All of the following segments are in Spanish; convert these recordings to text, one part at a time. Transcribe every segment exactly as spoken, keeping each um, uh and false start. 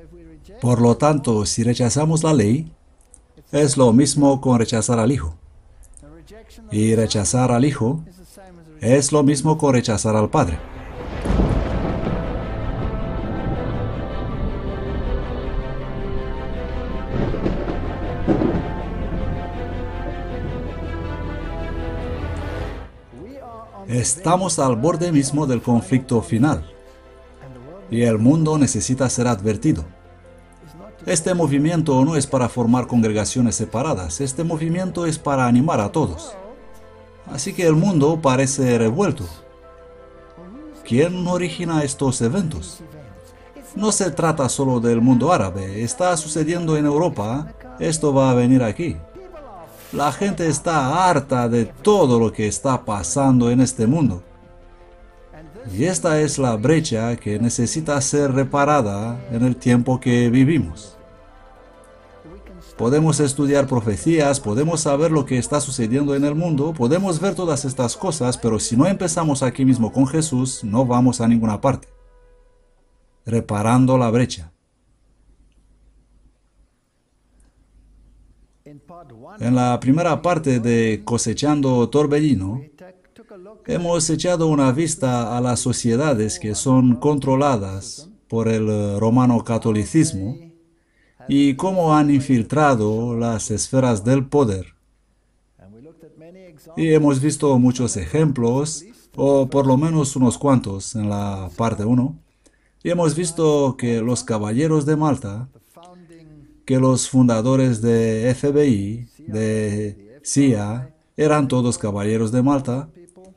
Por lo tanto, si rechazamos la ley, es lo mismo con rechazar al Hijo. Y rechazar al Hijo es lo mismo con rechazar al Padre. Estamos al borde mismo del conflicto final, y el mundo necesita ser advertido. Este movimiento no es para formar congregaciones separadas, este movimiento es para animar a todos. Así que el mundo parece revuelto. ¿Quién origina estos eventos? No se trata solo del mundo árabe, está sucediendo en Europa, esto va a venir aquí. La gente está harta de todo lo que está pasando en este mundo. Y esta es la brecha que necesita ser reparada en el tiempo que vivimos. Podemos estudiar profecías, podemos saber lo que está sucediendo en el mundo, podemos ver todas estas cosas, pero si no empezamos aquí mismo con Jesús, no vamos a ninguna parte. Reparando la brecha. En la primera parte de Cosechando Torbellino, hemos echado una vista a las sociedades que son controladas por el romano catolicismo y cómo han infiltrado las esferas del poder. Y hemos visto muchos ejemplos, o por lo menos unos cuantos en la parte uno, y hemos visto que los caballeros de Malta, que los fundadores de F B I, de C I A, eran todos caballeros de Malta.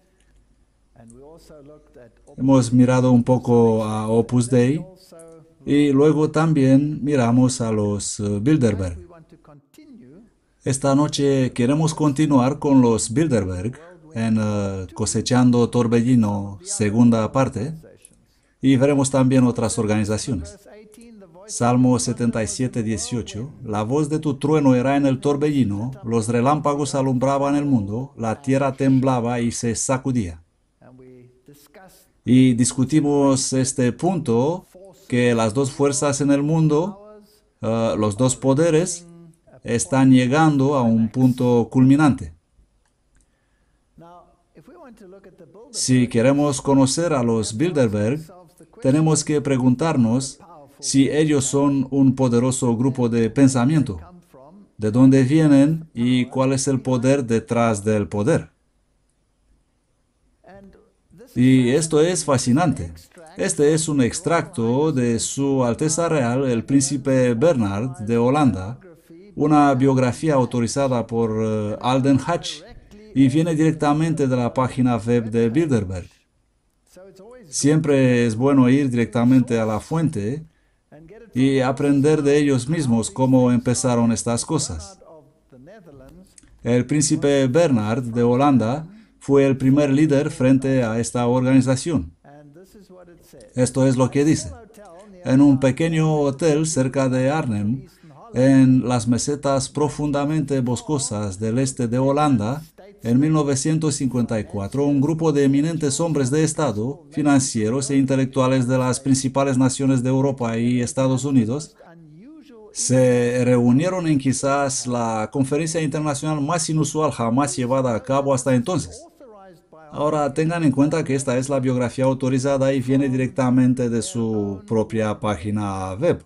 Hemos mirado un poco a Opus Dei y luego también miramos a los uh, Bilderberg. Esta noche queremos continuar con los Bilderberg en uh, Cosechando Torbellino, segunda parte, y veremos también otras organizaciones. Salmo setenta y siete, dieciocho. La voz de tu trueno era en el torbellino, los relámpagos alumbraban el mundo, la tierra temblaba y se sacudía. Y discutimos este punto, que las dos fuerzas en el mundo, uh, los dos poderes, están llegando a un punto culminante. Si queremos conocer a los Bilderberg, tenemos que preguntarnos si ellos son un poderoso grupo de pensamiento, de dónde vienen y cuál es el poder detrás del poder. Y esto es fascinante. Este es un extracto de Su Alteza Real, el Príncipe Bernard de Holanda, una biografía autorizada por uh, Alden Hatch, y viene directamente de la página web de Bilderberg. Siempre es bueno ir directamente a la fuente y aprender de ellos mismos cómo empezaron estas cosas. El Príncipe Bernard de Holanda fue el primer líder frente a esta organización. Esto es lo que dice. En un pequeño hotel cerca de Arnhem, en las mesetas profundamente boscosas del este de Holanda, en mil novecientos cincuenta y cuatro, un grupo de eminentes hombres de Estado, financieros e intelectuales de las principales naciones de Europa y Estados Unidos se reunieron en quizás la conferencia internacional más inusual jamás llevada a cabo hasta entonces. Ahora tengan en cuenta que esta es la biografía autorizada y viene directamente de su propia página web.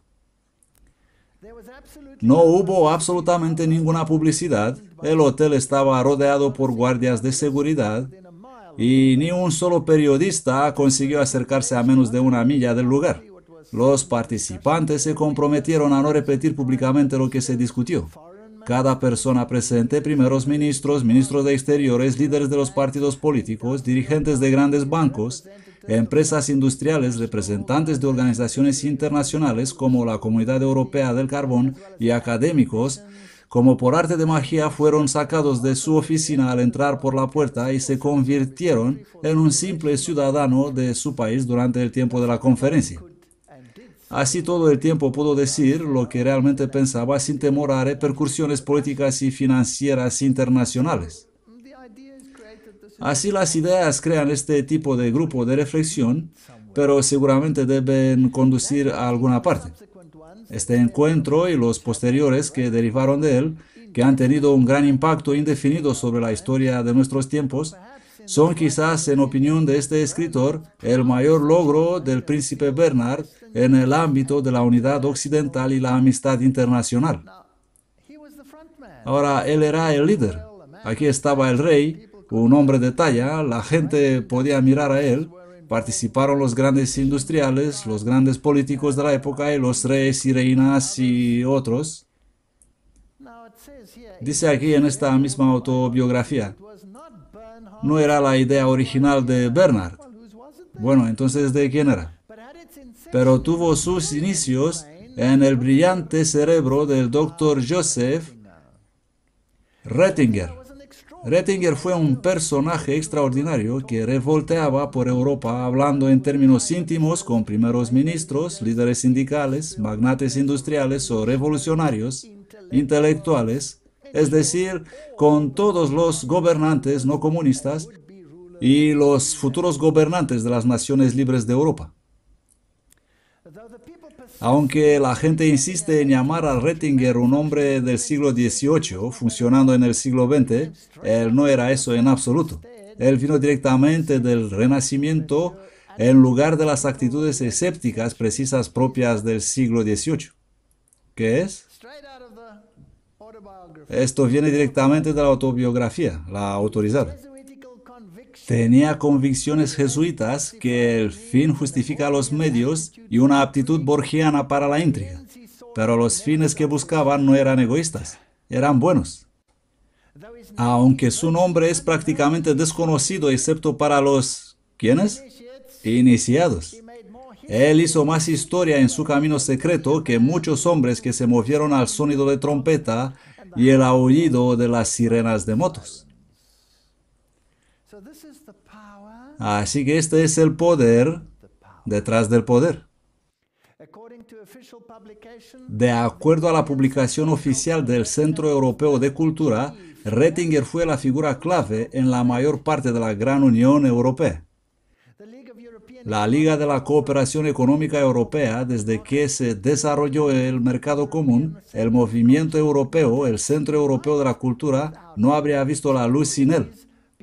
No hubo absolutamente ninguna publicidad, el hotel estaba rodeado por guardias de seguridad y ni un solo periodista consiguió acercarse a menos de una milla del lugar. Los participantes se comprometieron a no repetir públicamente lo que se discutió. Cada persona presente, primeros ministros, ministros de Exteriores, líderes de los partidos políticos, dirigentes de grandes bancos, empresas industriales, representantes de organizaciones internacionales como la Comunidad Europea del Carbón y académicos, como por arte de magia fueron sacados de su oficina al entrar por la puerta y se convirtieron en un simple ciudadano de su país durante el tiempo de la conferencia. Así todo el tiempo pudo decir lo que realmente pensaba sin temor a repercusiones políticas y financieras internacionales. Así las ideas crean este tipo de grupo de reflexión, pero seguramente deben conducir a alguna parte. Este encuentro y los posteriores que derivaron de él, que han tenido un gran impacto indefinido sobre la historia de nuestros tiempos, son quizás, en opinión de este escritor, el mayor logro del príncipe Bernard en el ámbito de la unidad occidental y la amistad internacional. Ahora, él era el líder. Aquí estaba el rey, un hombre de talla, la gente podía mirar a él. Participaron los grandes industriales, los grandes políticos de la época y los reyes y reinas y otros. Dice aquí en esta misma autobiografía, no era la idea original de Bernard. Bueno, entonces, ¿de quién era? Pero tuvo sus inicios en el brillante cerebro del doctor Joseph Ratzinger. Ratzinger fue un personaje extraordinario que revolteaba por Europa hablando en términos íntimos con primeros ministros, líderes sindicales, magnates industriales o revolucionarios, intelectuales, es decir, con todos los gobernantes no comunistas y los futuros gobernantes de las naciones libres de Europa. Aunque la gente insiste en llamar a Ratzinger un hombre del siglo dieciocho, funcionando en el siglo veinte, él no era eso en absoluto. Él vino directamente del Renacimiento en lugar de las actitudes escépticas precisas propias del siglo dieciocho. ¿Qué es? Esto viene directamente de la autobiografía, la autorizada. Tenía convicciones jesuitas que el fin justifica los medios y una aptitud borgiana para la intriga. Pero los fines que buscaban no eran egoístas, eran buenos. Aunque su nombre es prácticamente desconocido excepto para los... ¿quiénes? Iniciados. Él hizo más historia en su camino secreto que muchos hombres que se movieron al sonido de trompeta y el aullido de las sirenas de motos. Así que este es el poder detrás del poder. De acuerdo a la publicación oficial del Centro Europeo de Cultura, Ratzinger fue la figura clave en la mayor parte de la Gran Unión Europea. La Liga de la Cooperación Económica Europea, desde que se desarrolló el mercado común, el movimiento europeo, el Centro Europeo de la Cultura, no habría visto la luz sin él.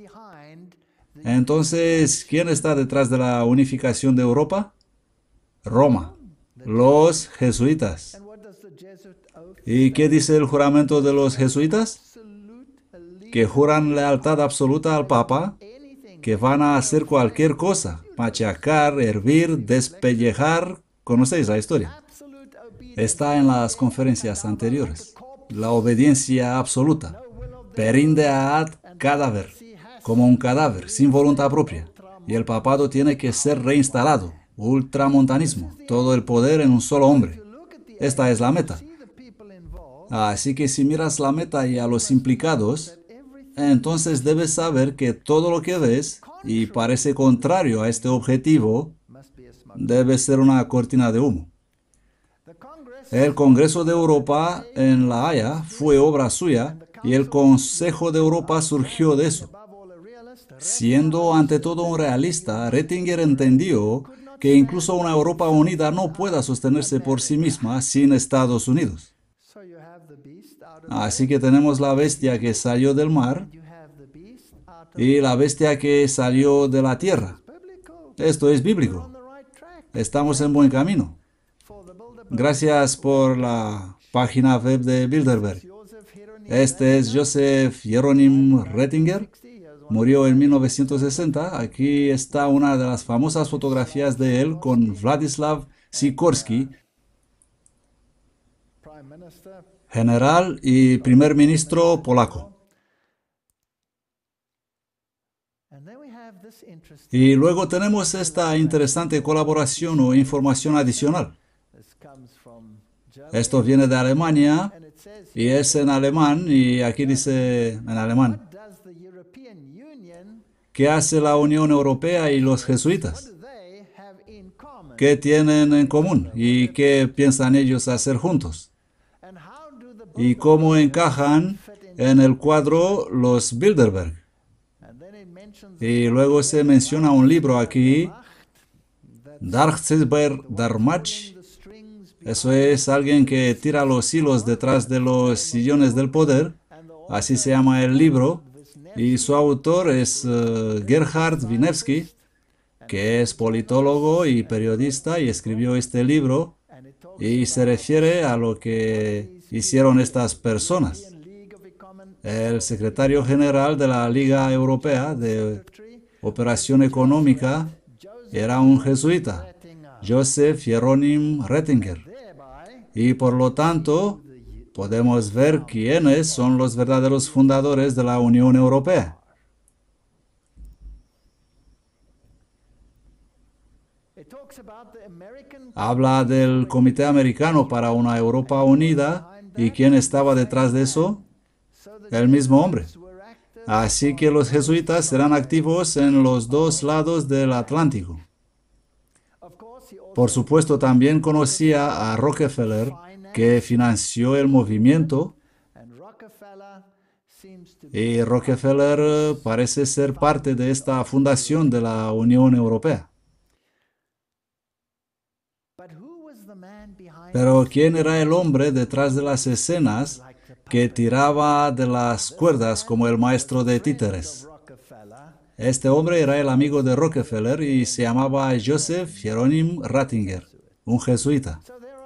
Entonces, ¿quién está detrás de la unificación de Europa? Roma, los jesuitas. ¿Y qué dice el juramento de los jesuitas? Que juran lealtad absoluta al Papa, que van a hacer cualquier cosa, machacar, hervir, despellejar. ¿Conocéis la historia? Está en las conferencias anteriores. La obediencia absoluta. Perinde ad cadáver. Como un cadáver, sin voluntad propia. Y el papado tiene que ser reinstalado. Ultramontanismo. Todo el poder en un solo hombre. Esta es la meta. Así que si miras la meta y a los implicados, entonces debes saber que todo lo que ves, y parece contrario a este objetivo, debe ser una cortina de humo. El Congreso de Europa en La Haya fue obra suya y el Consejo de Europa surgió de eso. Siendo ante todo un realista, Ratzinger entendió que incluso una Europa unida no pueda sostenerse por sí misma sin Estados Unidos. Así que tenemos la bestia que salió del mar y la bestia que salió de la tierra. Esto es bíblico. Estamos en buen camino. Gracias por la página web de Bilderberg. Este es Joseph Hieronym Ratzinger. Murió en mil novecientos sesenta. Aquí está una de las famosas fotografías de él con Władysław Sikorski, general y primer ministro polaco. Y luego tenemos esta interesante colaboración o información adicional. Esto viene de Alemania y es en alemán, y aquí dice en alemán: ¿qué hace la Unión Europea y los jesuitas? ¿Qué tienen en común y qué piensan ellos hacer juntos? ¿Y cómo encajan en el cuadro los Bilderberg? Y luego se menciona un libro aquí, Darkseber Darmach, Eso es alguien que tira los hilos detrás de los sillones del poder. Así se llama el libro. Y su autor es uh, Gerhard Winewski, que es politólogo y periodista y escribió este libro y se refiere a lo que hicieron estas personas. El secretario general de la Liga Europea de Operación Económica era un jesuita, Joseph Hieronym Ratzinger, y por lo tanto podemos ver quiénes son los verdaderos fundadores de la Unión Europea. Habla del Comité Americano para una Europa Unida, ¿y quién estaba detrás de eso? El mismo hombre. Así que los jesuitas serán activos en los dos lados del Atlántico. Por supuesto, también conocía a Rockefeller, que financió el movimiento, y Rockefeller parece ser parte de esta fundación de la Unión Europea. Pero ¿quién era el hombre detrás de las escenas que tiraba de las cuerdas como el maestro de títeres? Este hombre era el amigo de Rockefeller y se llamaba Joseph Hieronym Ratzinger, un jesuita.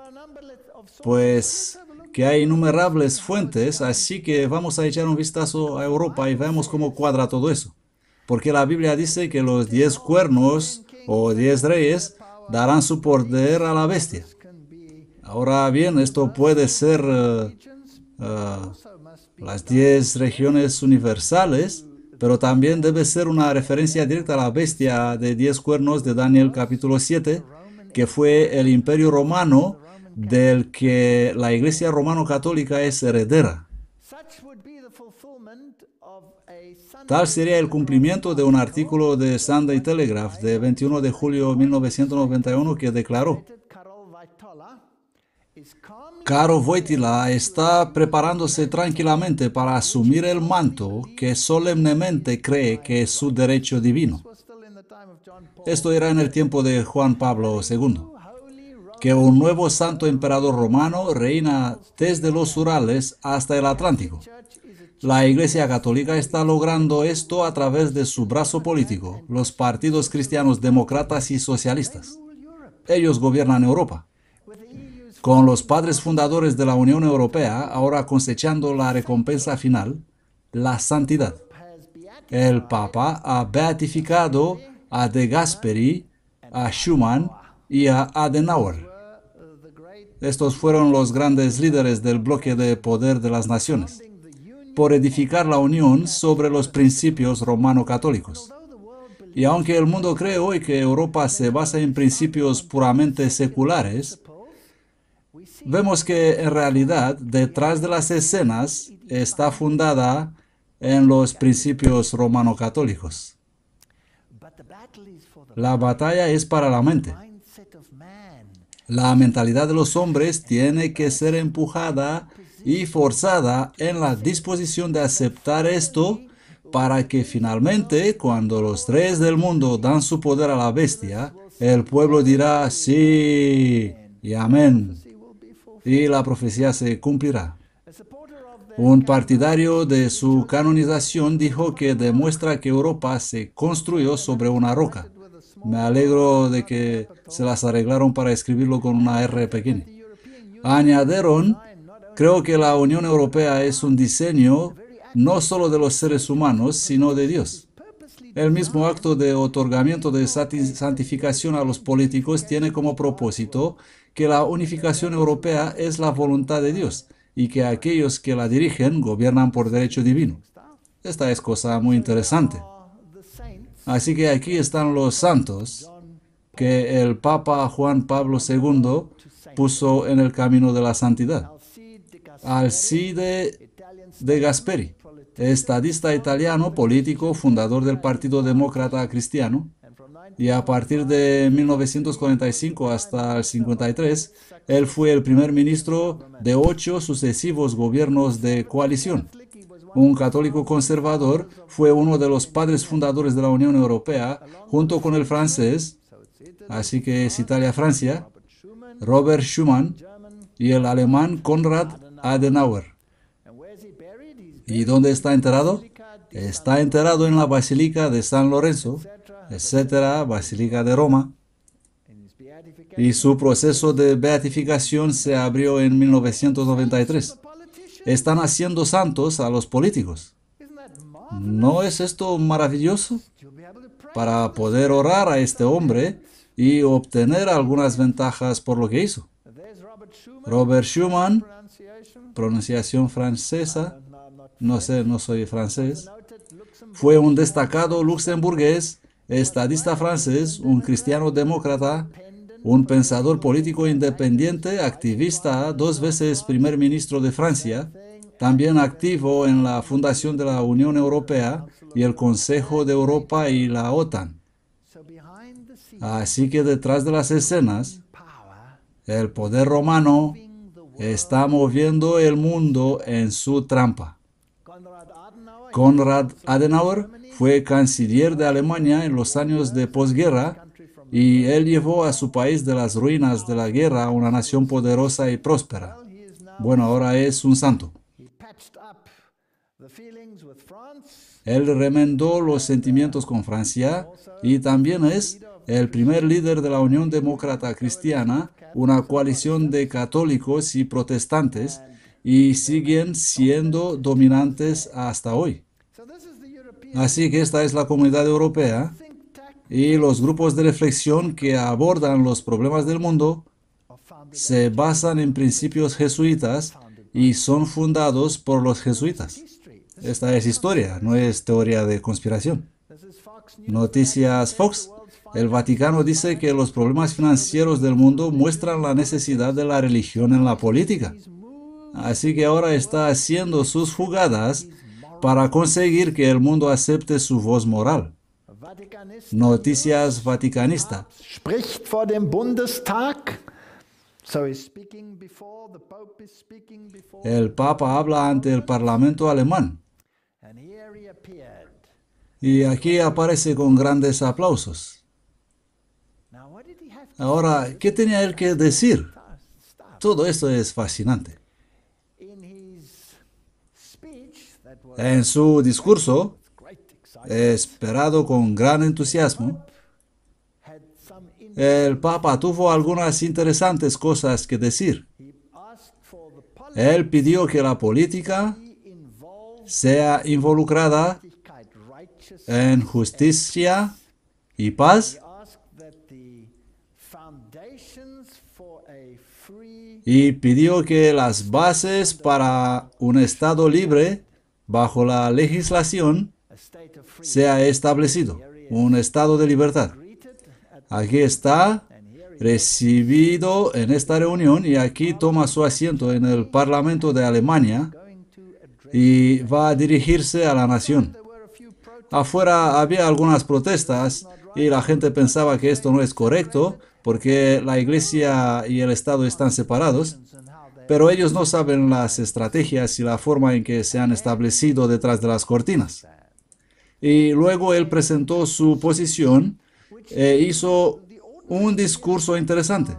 Pues que hay innumerables fuentes, así que vamos a echar un vistazo a Europa y veamos cómo cuadra todo eso. Porque la Biblia dice que los diez cuernos o diez reyes darán su poder a la bestia. Ahora bien, esto puede ser uh, uh, las diez regiones universales, pero también debe ser una referencia directa a la bestia de diez cuernos de Daniel capítulo siete, que fue el imperio romano del que la Iglesia romano-católica es heredera. Tal sería el cumplimiento de un artículo de Sunday Telegraph de veintiuno de julio de mil novecientos noventa y uno que declaró: Caro Wojtyla está preparándose tranquilamente para asumir el manto que solemnemente cree que es su derecho divino. Esto era en el tiempo de Juan Pablo segundo. Que un nuevo santo emperador romano reina desde los Urales hasta el Atlántico. La Iglesia Católica está logrando esto a través de su brazo político, los partidos cristianos demócratas y socialistas. Ellos gobiernan Europa. Con los padres fundadores de la Unión Europea, ahora cosechando la recompensa final, la santidad. El Papa ha beatificado a De Gasperi, a Schuman y a Adenauer. Estos fueron los grandes líderes del bloque de poder de las naciones, por edificar la unión sobre los principios romano-católicos. Y aunque el mundo cree hoy que Europa se basa en principios puramente seculares, vemos que en realidad detrás de las escenas está fundada en los principios romano-católicos. La batalla es para la mente. La mentalidad de los hombres tiene que ser empujada y forzada en la disposición de aceptar esto para que finalmente, cuando los reyes del mundo dan su poder a la bestia, el pueblo dirá sí y amén, y la profecía se cumplirá. Un partidario de su canonización dijo que demuestra que Europa se construyó sobre una roca. Me alegro de que se las arreglaron para escribirlo con una R pequeña. Añadieron: creo que la Unión Europea es un diseño no solo de los seres humanos, sino de Dios. El mismo acto de otorgamiento de santificación a los políticos tiene como propósito que la unificación europea es la voluntad de Dios y que aquellos que la dirigen gobiernan por derecho divino. Esta es cosa muy interesante. Así que aquí están los santos que el Papa Juan Pablo segundo puso en el camino de la santidad. Alcide De Gasperi, estadista italiano, político, fundador del Partido Demócrata Cristiano, y a partir de mil novecientos cuarenta y cinco hasta el cincuenta y tres, él fue el primer ministro de ocho sucesivos gobiernos de coalición. Un católico conservador, fue uno de los padres fundadores de la Unión Europea, junto con el francés, así que es Italia-Francia, Robert Schuman y el alemán Konrad Adenauer. ¿Y dónde está enterrado? Está enterrado en la Basílica de San Lorenzo, etcétera, Basílica de Roma. Y su proceso de beatificación se abrió en mil novecientos noventa y tres. Están haciendo santos a los políticos. ¿No es esto maravilloso? Para poder orar a este hombre y obtener algunas ventajas por lo que hizo. Robert Schuman, pronunciación francesa, no sé, no soy francés, fue un destacado luxemburgués, estadista francés, un cristiano demócrata, un pensador político independiente, activista, dos veces primer ministro de Francia, también activo en la fundación de la Unión Europea y el Consejo de Europa y la OTAN. Así que detrás de las escenas, el poder romano está moviendo el mundo en su trampa. Konrad Adenauer fue canciller de Alemania en los años de posguerra y él llevó a su país de las ruinas de la guerra a una nación poderosa y próspera. Bueno, ahora es un santo. Él remendó los sentimientos con Francia y también es el primer líder de la Unión Demócrata Cristiana, una coalición de católicos y protestantes, y siguen siendo dominantes hasta hoy. Así que esta es la Comunidad Europea y los grupos de reflexión que abordan los problemas del mundo se basan en principios jesuitas y son fundados por los jesuitas. Esta es historia, no es teoría de conspiración. Noticias Fox. El Vaticano dice que los problemas financieros del mundo muestran la necesidad de la religión en la política. Así que ahora está haciendo sus jugadas para conseguir que el mundo acepte su voz moral. Noticias Vaticanista. Spricht vor dem Bundestag. So he's speaking before the Pope is speaking before. El Papa habla ante el Parlamento alemán. And here he appeared. Y aquí aparece con grandes aplausos. Now what did he have to Ahora, ¿qué tenía él que decir? stop? Todo esto es fascinante. In his speech that was En su discurso, great excitement, esperado con gran entusiasmo, had some in el Papa tuvo algunas interesantes cosas que decir. he asked for the Él pidió que la política policy involved sea involucrada righteous. en justicia y paz He asked that the foundations for a free y pidió que las bases para un Estado libre bajo la legislación a state of free sea establecido, un estado de libertad. greeted at Aquí está and here he recibido en esta reunión y aquí toma su asiento en el Parlamento de Alemania going to address. y va a dirigirse a la nación. There were a few protests Afuera había algunas protestas y la gente pensaba que esto no es correcto porque la iglesia y el Estado están separados, and how they pero ellos no saben las estrategias y la forma en que se han establecido detrás de las cortinas. Y luego él presentó su posición e hizo un discurso interesante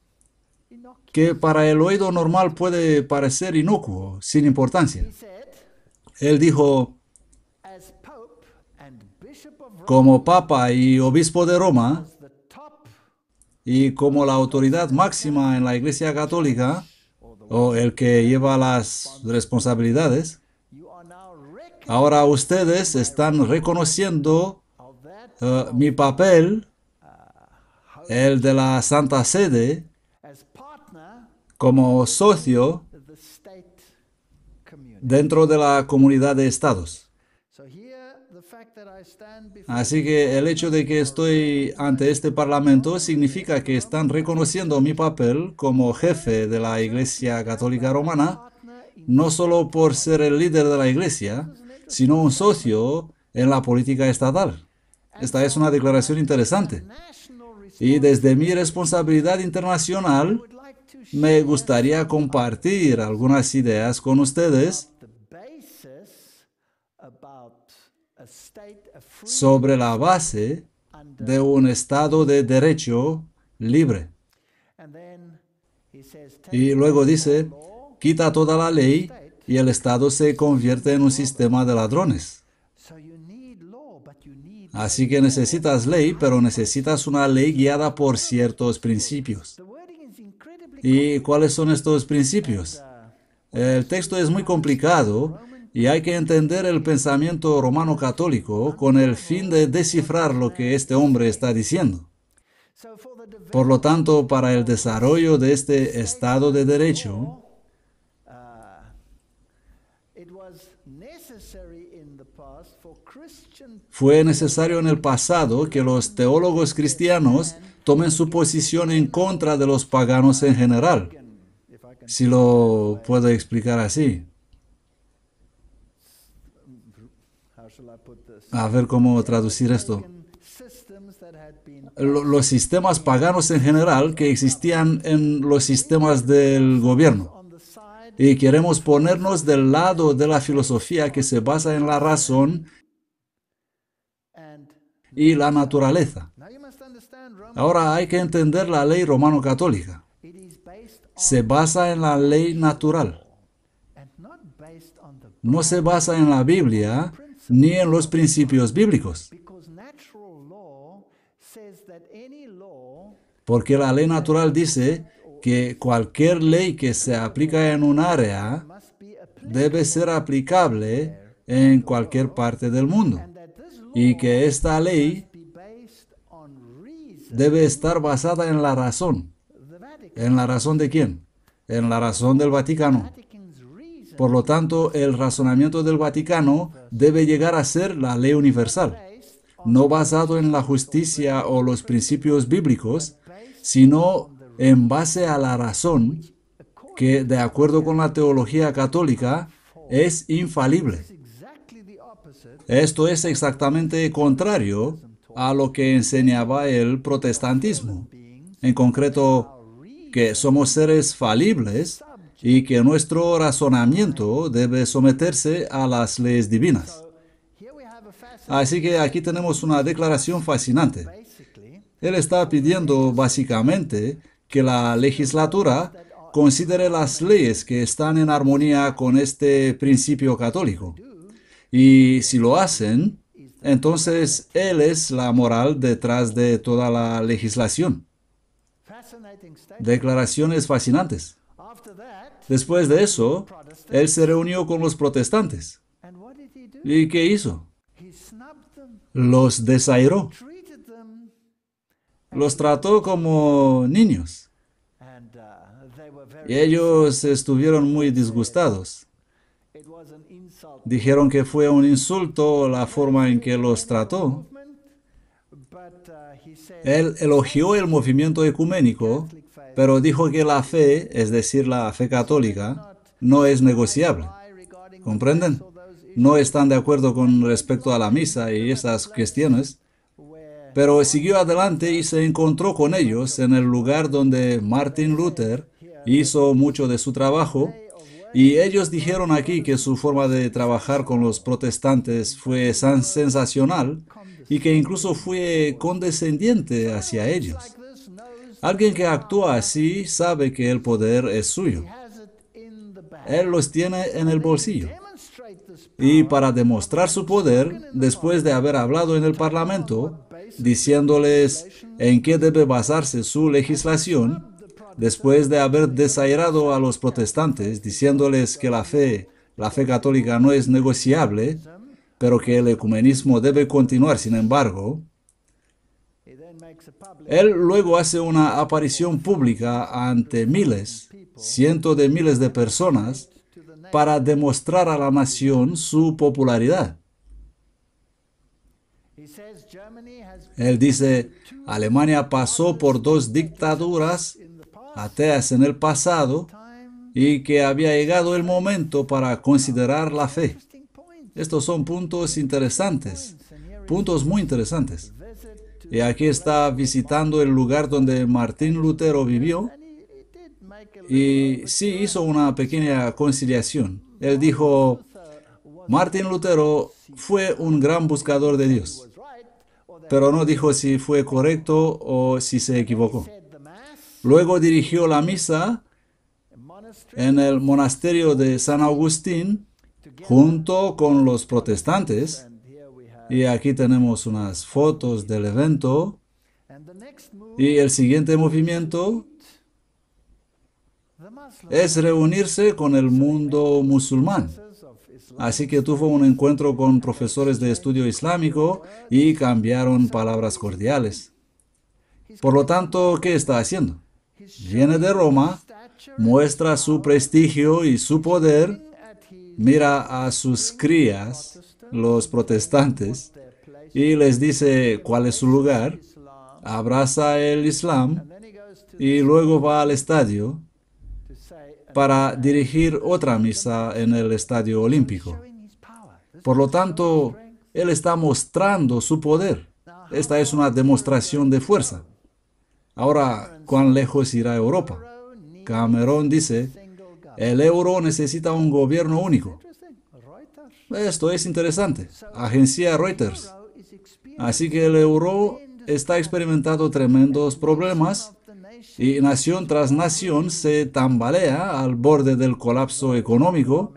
que para el oído normal puede parecer inocuo, sin importancia. he said, Él dijo, as Pope and Bishop of Rome, como Papa y Obispo de Roma, the top y como la autoridad máxima en la Iglesia Católica, o el que lleva las responsabilidades, you are now reckoning ahora ustedes están reconociendo of that eh, mi papel, el de la Santa Sede, as partner como socio of the state community. dentro de la comunidad de estados. So here the fact that I stand before Así que el hecho de que estoy ante este parlamento significa que están reconociendo mi papel como jefe de la Iglesia Católica Romana, partner in no solo por ser el líder de la Iglesia, sino un socio en la política estatal. Esta es una declaración interesante. national response, Y desde mi responsabilidad internacional, would like to me gustaría compartir algunas ideas con ustedes the basis about a state of free sobre la base de un Estado de derecho libre. and then Y luego dice, quita toda la ley y el Estado se convierte en un sistema de ladrones. Así que necesitas ley, pero necesitas una ley guiada por ciertos principios. ¿Y cuáles son estos principios? El texto es muy complicado y hay que entender el pensamiento romano católico con el fin de descifrar lo que este hombre está diciendo. Por lo tanto, para el desarrollo de este Estado de Derecho, fue necesario en el pasado que los teólogos cristianos tomen su posición en contra de los paganos en general, si lo puedo explicar así. A ver cómo traducir esto. Los sistemas paganos en general que existían en los sistemas del gobierno. Y queremos ponernos del lado de la filosofía que se basa en la razón y la naturaleza. Ahora hay que entender la ley romano-católica. Se basa en la ley natural. No se basa en la Biblia ni en los principios bíblicos. Porque la ley natural dice que cualquier ley que se aplica en un área debe ser aplicable en cualquier parte del mundo. Y que esta ley debe estar basada en la razón. ¿En la razón de quién? En la razón del Vaticano. Por lo tanto, el razonamiento del Vaticano debe llegar a ser la ley universal, no basado en la justicia o los principios bíblicos, sino en base a la razón que, de acuerdo con la teología católica, es infalible. Esto es exactamente contrario a lo que enseñaba el protestantismo. En concreto, que somos seres falibles y que nuestro razonamiento debe someterse a las leyes divinas. Así que aquí tenemos una declaración fascinante. Él está pidiendo básicamente que la legislatura considere las leyes que están en armonía con este principio católico. Y si lo hacen, entonces Él es la moral detrás de toda la legislación. Declaraciones fascinantes. Después de eso, Él se reunió con los protestantes. ¿Y qué hizo? Los desairó. Los trató como niños. Y ellos estuvieron muy disgustados. Dijeron que fue un insulto la forma en que los trató. Él elogió el movimiento ecuménico, pero dijo que la fe, es decir, la fe católica, no es negociable. ¿Comprenden? No están de acuerdo con respecto a la misa y esas cuestiones, pero siguió adelante y se encontró con ellos en el lugar donde Martin Luther hizo mucho de su trabajo, y ellos dijeron aquí que su forma de trabajar con los protestantes fue sensacional y que incluso fue condescendiente hacia ellos. Alguien que actúa así sabe que el poder es suyo. Él los tiene en el bolsillo. Y para demostrar su poder, después de haber hablado en el Parlamento, diciéndoles en qué debe basarse su legislación, después de haber desairado a los protestantes, diciéndoles que la fe, la fe católica no es negociable, pero que el ecumenismo debe continuar, sin embargo, él luego hace una aparición pública ante miles, cientos de miles de personas, para demostrar a la nación su popularidad. Él dice, Alemania pasó por dos dictaduras ateas en el pasado y que había llegado el momento para considerar la fe. Estos son puntos interesantes, puntos muy interesantes. Y aquí está visitando el lugar donde Martín Lutero vivió y sí hizo una pequeña conciliación. Él dijo, Martín Lutero fue un gran buscador de Dios, pero no dijo si fue correcto o si se equivocó. Luego dirigió la misa en el monasterio de San Agustín junto con los protestantes. Y aquí tenemos unas fotos del evento. Y el siguiente movimiento es reunirse con el mundo musulmán. Así que tuvo un encuentro con profesores de estudio islámico y cambiaron palabras cordiales. Por lo tanto, ¿qué está haciendo? Viene de Roma, muestra su prestigio y su poder, mira a sus crías, los protestantes, y les dice cuál es su lugar, abraza el Islam y luego va al estadio para dirigir otra misa en el Estadio Olímpico. Por lo tanto, él está mostrando su poder. Esta es una demostración de fuerza. Ahora, ¿cuán lejos irá Europa? Cameron dice, el euro necesita un gobierno único. Esto es interesante. Agencia Reuters. Así que el euro está experimentando tremendos problemas y nación tras nación se tambalea al borde del colapso económico.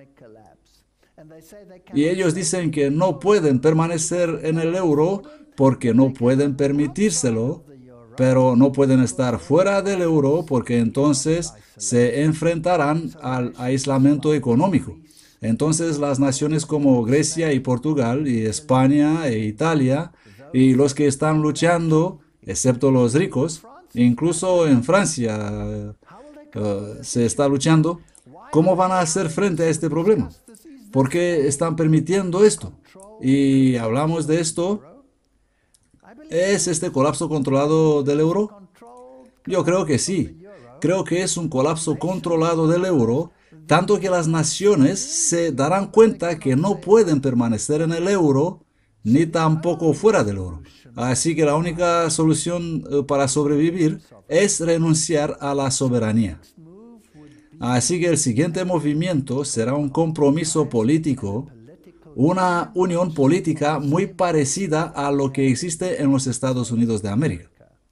Y ellos dicen que no pueden permanecer en el euro porque no pueden permitírselo, pero no pueden estar fuera del euro porque entonces se enfrentarán al aislamiento económico. Entonces las naciones como Grecia y Portugal y España e Italia y los que están luchando, excepto los ricos, incluso en Francia uh, se está luchando, ¿cómo van a hacer frente a este problema? ¿Por qué están permitiendo esto? Y hablamos de esto. ¿Es este colapso controlado del euro? Yo creo que sí. Creo que es un colapso controlado del euro, tanto que las naciones se darán cuenta que no pueden permanecer en el euro, ni tampoco fuera del euro. Así que la única solución uh, para sobrevivir es renunciar a la soberanía. Así que el siguiente movimiento será un compromiso político, una unión política muy parecida a lo que existe en los Estados Unidos de América.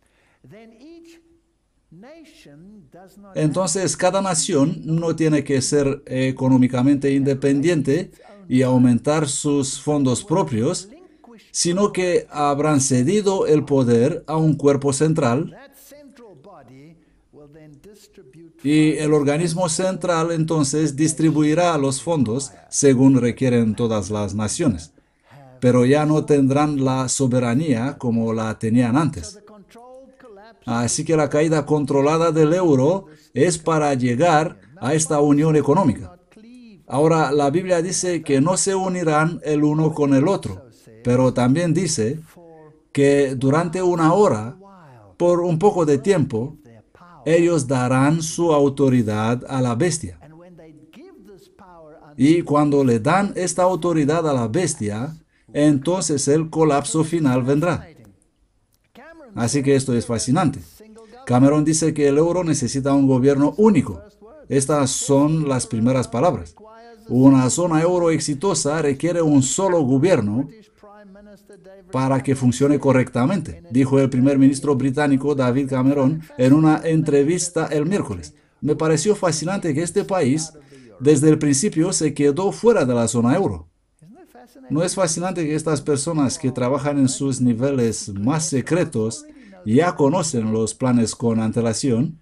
Entonces, cada nación no tiene que ser económicamente independiente y aumentar sus fondos propios, sino que habrán cedido el poder a un cuerpo central y el organismo central entonces distribuirá los fondos según requieren todas las naciones, pero ya no tendrán la soberanía como la tenían antes. Así que la caída controlada del euro es para llegar a esta unión económica. Ahora, la Biblia dice que no se unirán el uno con el otro, pero también dice que durante una hora, por un poco de tiempo, ellos darán su autoridad a la bestia. Y cuando le dan esta autoridad a la bestia, entonces el colapso final vendrá. Así que esto es fascinante. Cameron dice que el euro necesita un gobierno único. Estas son las primeras palabras. Una zona euro exitosa requiere un solo gobierno para que funcione correctamente, dijo el primer ministro británico David Cameron en una entrevista el miércoles. Me pareció fascinante que este país, desde el principio, se quedó fuera de la zona euro. ¿No es fascinante que estas personas que trabajan en sus niveles más secretos ya conocen los planes con antelación?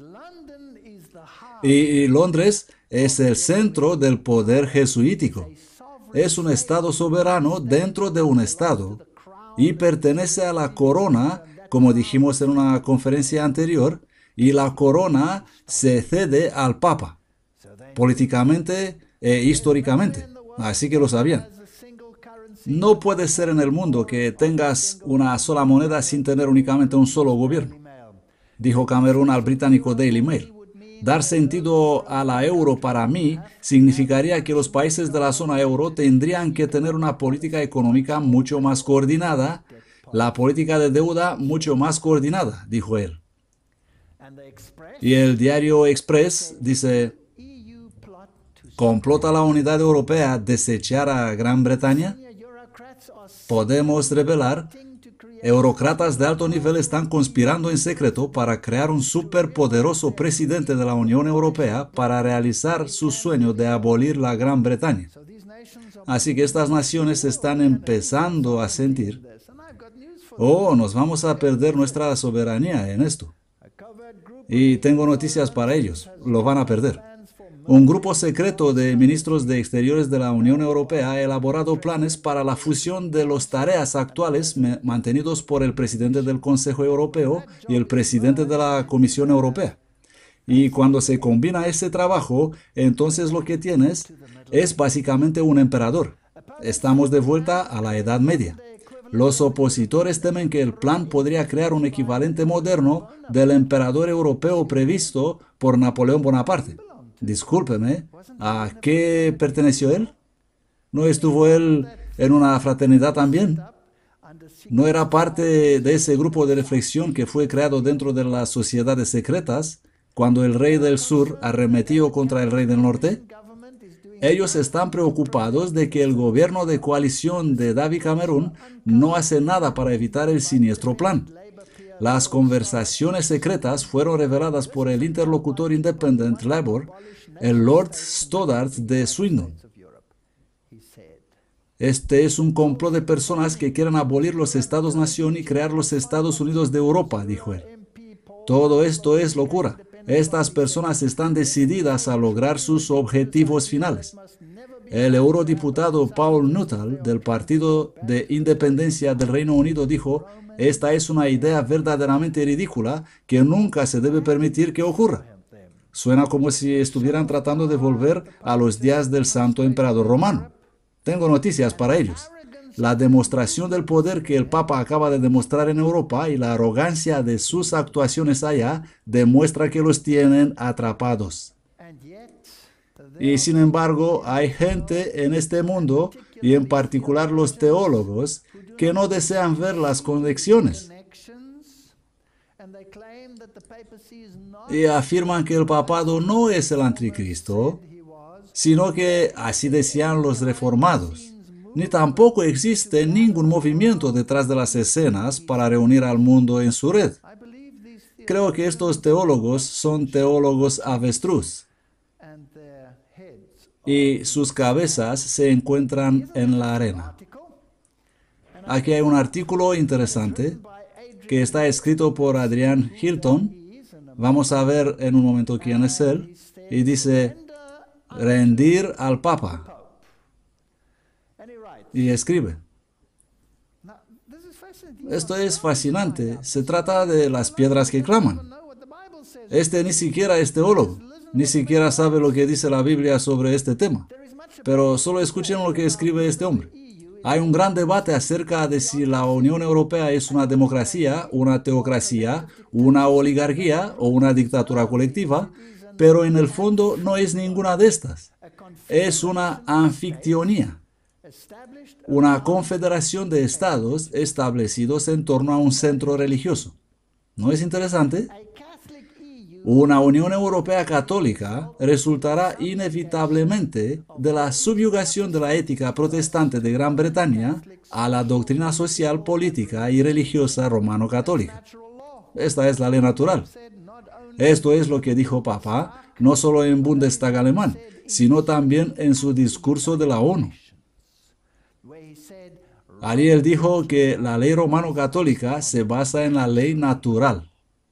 Y Londres es el centro del poder jesuítico. Es un estado soberano dentro de un estado y pertenece a la corona, como dijimos en una conferencia anterior, y la corona se cede al Papa, políticamente e históricamente. Así que lo sabían. No puede ser en el mundo que tengas una sola moneda sin tener únicamente un solo gobierno, dijo Cameron al británico Daily Mail. Dar sentido a la euro para mí significaría que los países de la zona euro tendrían que tener una política económica mucho más coordinada, la política de deuda mucho más coordinada, dijo él. Y el diario Express dice, ¿complota la unidad europea desechar a Gran Bretaña? Podemos revelar Eurocratas de alto nivel están conspirando en secreto para crear un superpoderoso presidente de la Unión Europea para realizar su sueño de abolir la Gran Bretaña. Así que estas naciones están empezando a sentir, oh, nos vamos a perder nuestra soberanía en esto. Y tengo noticias para ellos, lo van a perder. Un grupo secreto de ministros de Exteriores de la Unión Europea ha elaborado planes para la fusión de las tareas actuales mantenidos por el presidente del Consejo Europeo y el presidente de la Comisión Europea. Y cuando se combina ese trabajo, entonces lo que tienes es básicamente un emperador. Estamos de vuelta a la Edad Media. Los opositores temen que el plan podría crear un equivalente moderno del emperador europeo previsto por Napoleón Bonaparte. Discúlpeme, ¿a qué perteneció él? ¿No estuvo él en una fraternidad también? ¿No era parte de ese grupo de reflexión que fue creado dentro de las sociedades secretas cuando el rey del sur arremetió contra el rey del norte? Ellos están preocupados de que el gobierno de coalición de David Cameron no hace nada para evitar el siniestro plan. Las conversaciones secretas fueron reveladas por el interlocutor Independent Labour, el Lord Stoddart de Swindon. Este es un complot de personas que quieren abolir los Estados-nación y crear los Estados Unidos de Europa, dijo él. Todo esto es locura. Estas personas están decididas a lograr sus objetivos finales. El eurodiputado Paul Nuttall, del Partido de Independencia del Reino Unido, dijo: esta es una idea verdaderamente ridícula que nunca se debe permitir que ocurra. Suena como si estuvieran tratando de volver a los días del Santo Emperador Romano. Tengo noticias para ellos. La demostración del poder que el Papa acaba de demostrar en Europa y la arrogancia de sus actuaciones allá demuestra que los tienen atrapados. Y sin embargo, hay gente en este mundo, y en particular los teólogos, que no desean ver las conexiones. Y afirman que el papado no es el anticristo, sino que así decían los reformados. Ni tampoco existe ningún movimiento detrás de las escenas para reunir al mundo en su red. Creo que estos teólogos son teólogos avestruz. Y sus cabezas se encuentran en la arena. Aquí hay un artículo interesante que está escrito por Adrian Hilton. Vamos a ver en un momento quién es él. Y dice: rendir al Papa. Y escribe: esto es fascinante. Se trata de las piedras que claman. Este ni siquiera es teólogo. Ni siquiera sabe lo que dice la Biblia sobre este tema. Pero solo escuchen lo que escribe este hombre. Hay un gran debate acerca de si la Unión Europea es una democracia, una teocracia, una oligarquía o una dictadura colectiva, pero en el fondo no es ninguna de estas. Es una anfictionía, una confederación de estados establecidos en torno a un centro religioso. ¿No es interesante? Una Unión Europea católica resultará inevitablemente de la subyugación de la ética protestante de Gran Bretaña a la doctrina social, política y religiosa romano-católica. Esta es la ley natural. Esto es lo que dijo Papa, no solo en Bundestag alemán, sino también en su discurso de la ONU. Allí él dijo que la ley romano-católica se basa en la ley natural.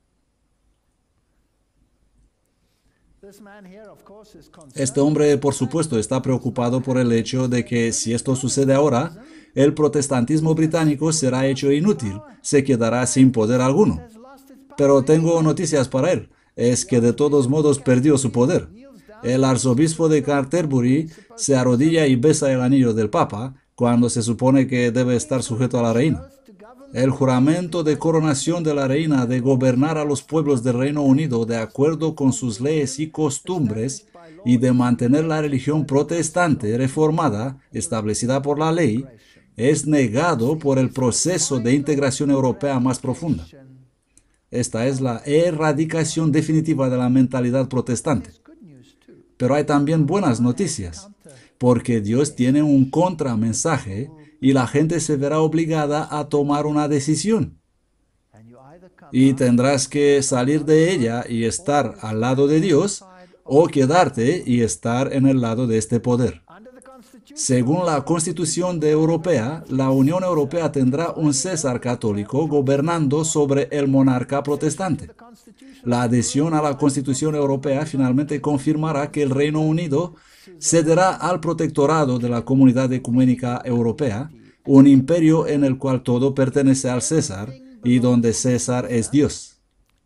Este hombre, por supuesto, está preocupado por el hecho de que si esto sucede ahora, el protestantismo británico será hecho inútil, se quedará sin poder alguno. Pero tengo noticias para él, es que de todos modos perdió su poder. El arzobispo de Canterbury se arrodilla y besa el anillo del Papa cuando se supone que debe estar sujeto a la reina. El juramento de coronación de la reina de gobernar a los pueblos del Reino Unido de acuerdo con sus leyes y costumbres y de mantener la religión protestante reformada establecida por la ley es negado por el proceso de integración europea más profunda. Esta es la erradicación definitiva de la mentalidad protestante. Pero hay también buenas noticias, porque Dios tiene un contramensaje y la gente se verá obligada a tomar una decisión. Y tendrás que salir de ella y estar al lado de Dios, o quedarte y estar en el lado de este poder. Según la Constitución de Europea, la Unión Europea tendrá un César católico gobernando sobre el monarca protestante. La adhesión a la Constitución Europea finalmente confirmará que el Reino Unido cederá al protectorado de la Comunidad Ecuménica Europea, un imperio en el cual todo pertenece al César y donde César es Dios.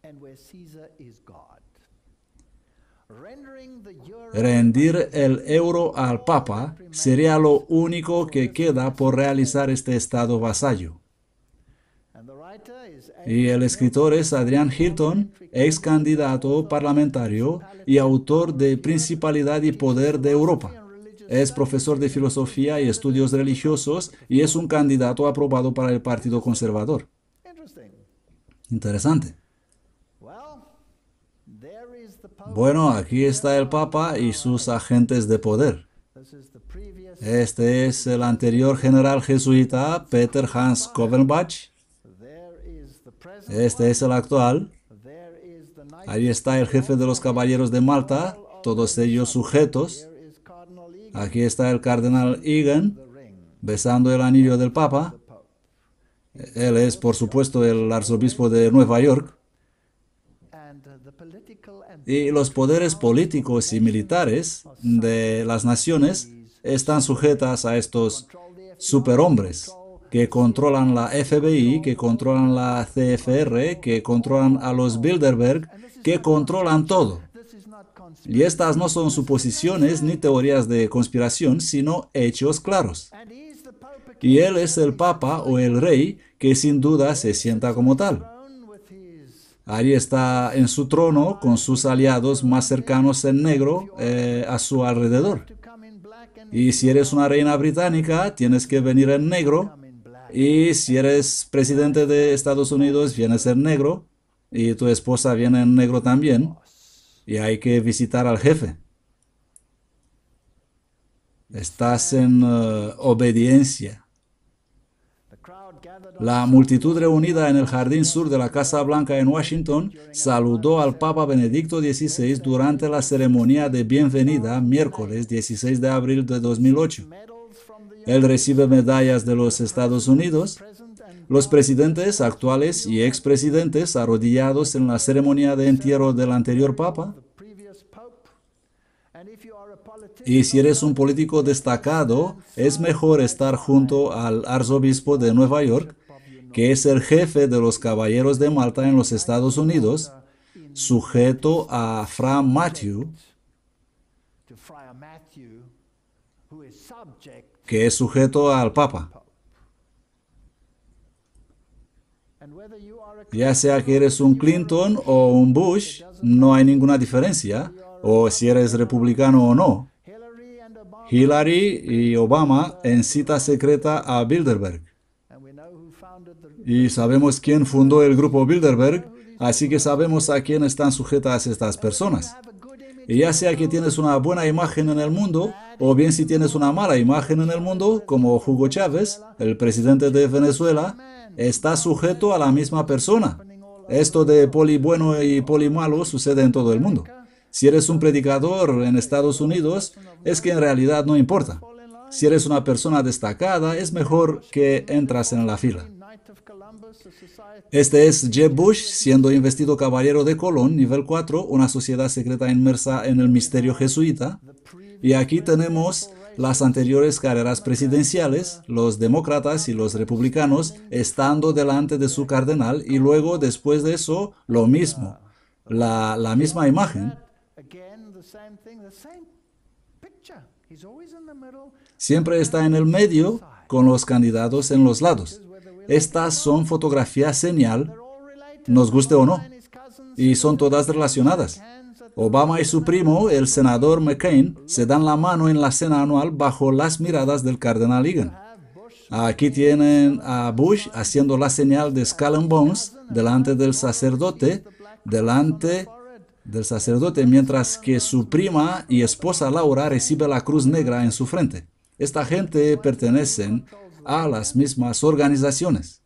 Rendir el euro al Papa sería lo único que queda por realizar este estado vasallo. Y el escritor es Adrian Hilton, ex candidato parlamentario y autor de Principalidad y Poder de Europa. Es profesor de filosofía y estudios religiosos y es un candidato aprobado para el Partido Conservador. Interesante. Bueno, aquí está el Papa y sus agentes de poder. Este es el anterior general jesuita Peter Hans Kovenbach. Este es el actual. Ahí está el jefe de los caballeros de Malta, todos ellos sujetos. Aquí está el cardenal Egan, besando el anillo del Papa. Él es, por supuesto, el arzobispo de Nueva York. Y los poderes políticos y militares de las naciones están sujetas a estos superhombres que controlan la F B I, que controlan la C F R, que controlan a los Bilderberg, que controlan todo. Y estas no son suposiciones ni teorías de conspiración, sino hechos claros. Y él es el Papa o el Rey que sin duda se sienta como tal. Ahí está en su trono con sus aliados más cercanos en negro eh, a su alrededor. Y si eres una reina británica, tienes que venir en negro. Y si eres presidente de Estados Unidos, vienes en negro. Y tu esposa viene en negro también. Y hay que visitar al jefe. Estás en uh, obediencia. La multitud reunida en el jardín sur de la Casa Blanca en Washington saludó al Papa Benedicto dieciséis durante la ceremonia de bienvenida miércoles dieciséis de abril de dos mil ocho. Él recibe medallas de los Estados Unidos. Los presidentes actuales y expresidentes arrodillados en la ceremonia de entierro del anterior Papa. Y si eres un político destacado, es mejor estar junto al arzobispo de Nueva York, que es el jefe de los caballeros de Malta en los Estados Unidos, sujeto a Fra Matthew, que es sujeto al Papa. Ya sea que eres un Clinton o un Bush, no hay ninguna diferencia, o si eres republicano o no. Hillary y Obama en cita secreta a Bilderberg. Y sabemos quién fundó el grupo Bilderberg, así que sabemos a quién están sujetas estas personas. Y ya sea que tienes una buena imagen en el mundo, o bien si tienes una mala imagen en el mundo, como Hugo Chávez, el presidente de Venezuela, está sujeto a la misma persona. Esto de poli bueno y poli malo sucede en todo el mundo. Si eres un predicador en Estados Unidos, es que en realidad no importa. Si eres una persona destacada, es mejor que entras en la fila. Este es Jeb Bush, siendo investido caballero de Colón, nivel cuatro, una sociedad secreta inmersa en el misterio jesuita. Y aquí tenemos las anteriores carreras presidenciales, los demócratas y los republicanos estando delante de su cardenal, y luego, después de eso, lo mismo, la, la misma imagen. Siempre está en el medio con los candidatos en los lados. Estas son fotografías señal, nos guste o no, y son todas relacionadas. Obama y su primo, el senador McCain, se dan la mano en la cena anual bajo las miradas del cardenal Egan. Aquí tienen a Bush haciendo la señal de Skull and Bones delante del sacerdote, delante del sacerdote, mientras que su prima y esposa Laura recibe la cruz negra en su frente. Esta gente pertenecen a las mismas organizaciones.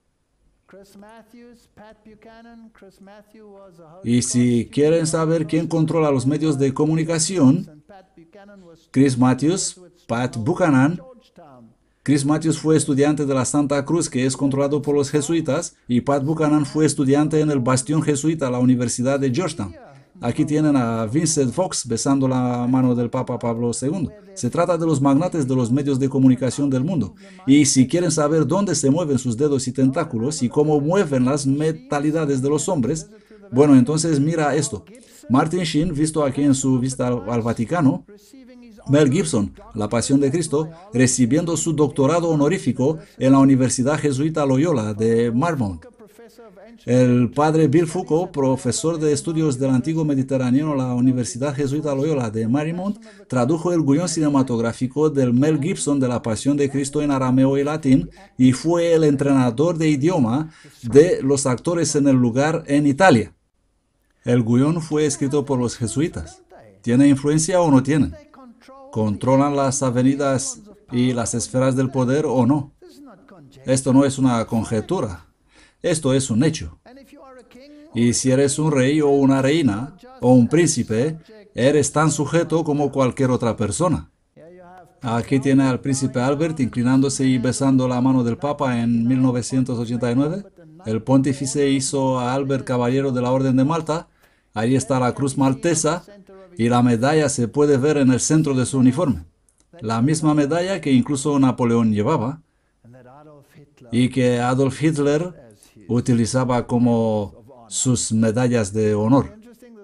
Y si quieren saber quién controla los medios de comunicación, Chris Matthews, Pat Buchanan. Chris Matthews fue estudiante de la Santa Cruz, que es controlado por los jesuitas, y Pat Buchanan fue estudiante en el Bastión Jesuita, la Universidad de Georgetown. Aquí tienen a Vincent Fox besando la mano del Papa Pablo segundo. Se trata de los magnates de los medios de comunicación del mundo. Y si quieren saber dónde se mueven sus dedos y tentáculos y cómo mueven las mentalidades de los hombres, bueno, entonces mira esto. Martin Sheen, visto aquí en su visita al, al Vaticano. Mel Gibson, La Pasión de Cristo, recibiendo su doctorado honorífico en la Universidad Jesuita Loyola de Marymount. El padre Bill Foucault, profesor de estudios del Antiguo Mediterráneo en la Universidad Jesuita Loyola de Marymount, tradujo el guión cinematográfico del Mel Gibson de La Pasión de Cristo en arameo y latín y fue el entrenador de idioma de los actores en el lugar en Italia. El guión fue escrito por los jesuitas. ¿Tiene influencia o no tiene? ¿Controlan las avenidas y las esferas del poder o no? Esto no es una conjetura. Esto es un hecho. Y si eres un rey o una reina o un príncipe, eres tan sujeto como cualquier otra persona. Aquí tiene al príncipe Albert inclinándose y besando la mano del Papa en mil novecientos ochenta y nueve. El pontífice hizo a Albert caballero de la Orden de Malta. Ahí está la cruz maltesa y la medalla se puede ver en el centro de su uniforme. La misma medalla que incluso Napoleón llevaba y que Adolf Hitler utilizaba como sus medallas de honor.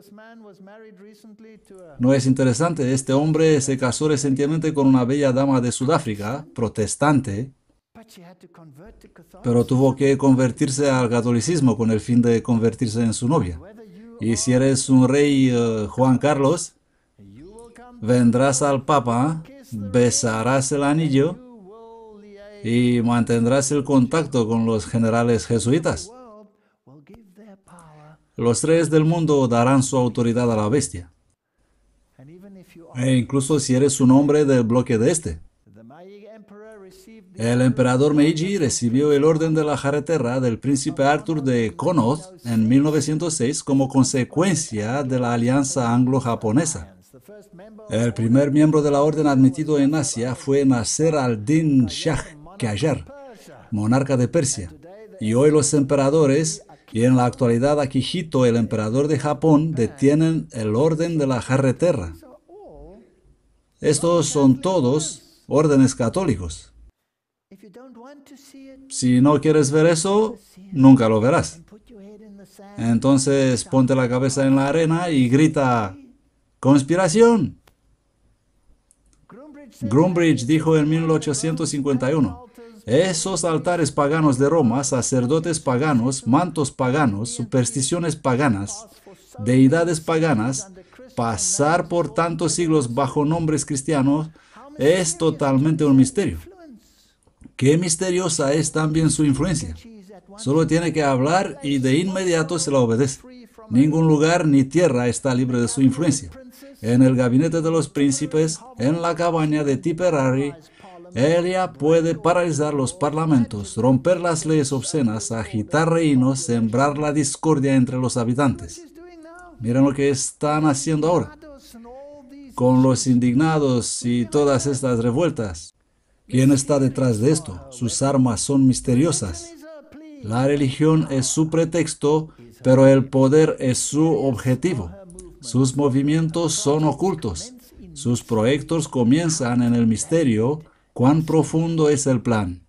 ¿No es interesante? Este hombre se casó recientemente con una bella dama de Sudáfrica, protestante, pero tuvo que convertirse al catolicismo con el fin de convertirse en su novia. Y si eres un rey uh, Juan Carlos, vendrás al Papa, besarás el anillo y mantendrás el contacto con los generales jesuitas. Los reyes del mundo darán su autoridad a la bestia. E incluso si eres un hombre del bloque de este. El emperador Meiji recibió el orden de la Jarreterra del príncipe Arthur de Connaught en mil novecientos seis como consecuencia de la alianza anglo-japonesa. El primer miembro de la orden admitido en Asia fue Nasser al-Din Shah Qajar, monarca de Persia. Y hoy los emperadores, y en la actualidad Akihito, el emperador de Japón, detienen el orden de la Jarreterra. Estos son todos órdenes católicos. Si no quieres ver eso, nunca lo verás. Entonces ponte la cabeza en la arena y grita, ¡conspiración! Groombridge dijo en mil ochocientos cincuenta y uno, esos altares paganos de Roma, sacerdotes paganos, mantos paganos, supersticiones paganas, deidades paganas, pasar por tantos siglos bajo nombres cristianos, es totalmente un misterio. Qué misteriosa es también su influencia. Solo tiene que hablar y de inmediato se la obedece. Ningún lugar ni tierra está libre de su influencia. En el gabinete de los príncipes, en la cabaña de Tipperary, ella puede paralizar los parlamentos, romper las leyes obscenas, agitar reinos, sembrar la discordia entre los habitantes. Miren lo que están haciendo ahora, con los indignados y todas estas revueltas. ¿Quién está detrás de esto? Sus armas son misteriosas. La religión es su pretexto, pero el poder es su objetivo. Sus movimientos son ocultos. Sus proyectos comienzan en el misterio. ¿Cuán profundo es el plan?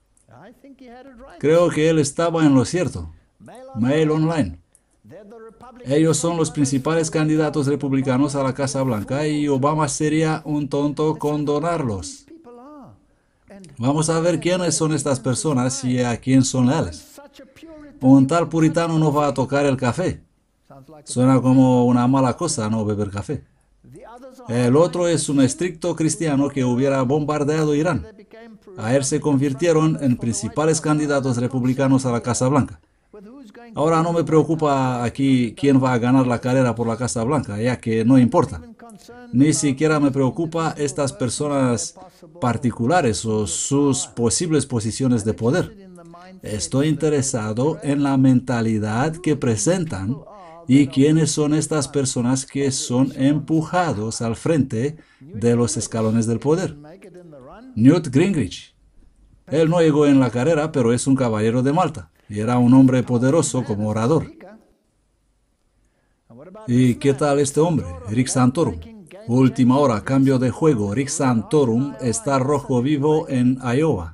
Creo que él estaba en lo cierto. Mail Online. Ellos son los principales candidatos republicanos a la Casa Blanca y Obama sería un tonto con donarlos. Vamos a ver quiénes son estas personas y a quién son leales. Un tal puritano no va a tocar el café. Suena como una mala cosa no beber café. El otro es un estricto cristiano que hubiera bombardeado Irán. A él se convirtieron en principales candidatos republicanos a la Casa Blanca. Ahora no me preocupa aquí quién va a ganar la carrera por la Casa Blanca, ya que no importa. Ni siquiera me preocupa estas personas particulares o sus posibles posiciones de poder. Estoy interesado en la mentalidad que presentan y quiénes son estas personas que son empujados al frente de los escalones del poder. Newt Gingrich. Él no llegó en la carrera, pero es un caballero de Malta y era un hombre poderoso como orador. ¿Y qué tal este hombre, Rick Santorum? Última hora, cambio de juego. Rick Santorum está rojo vivo en Iowa.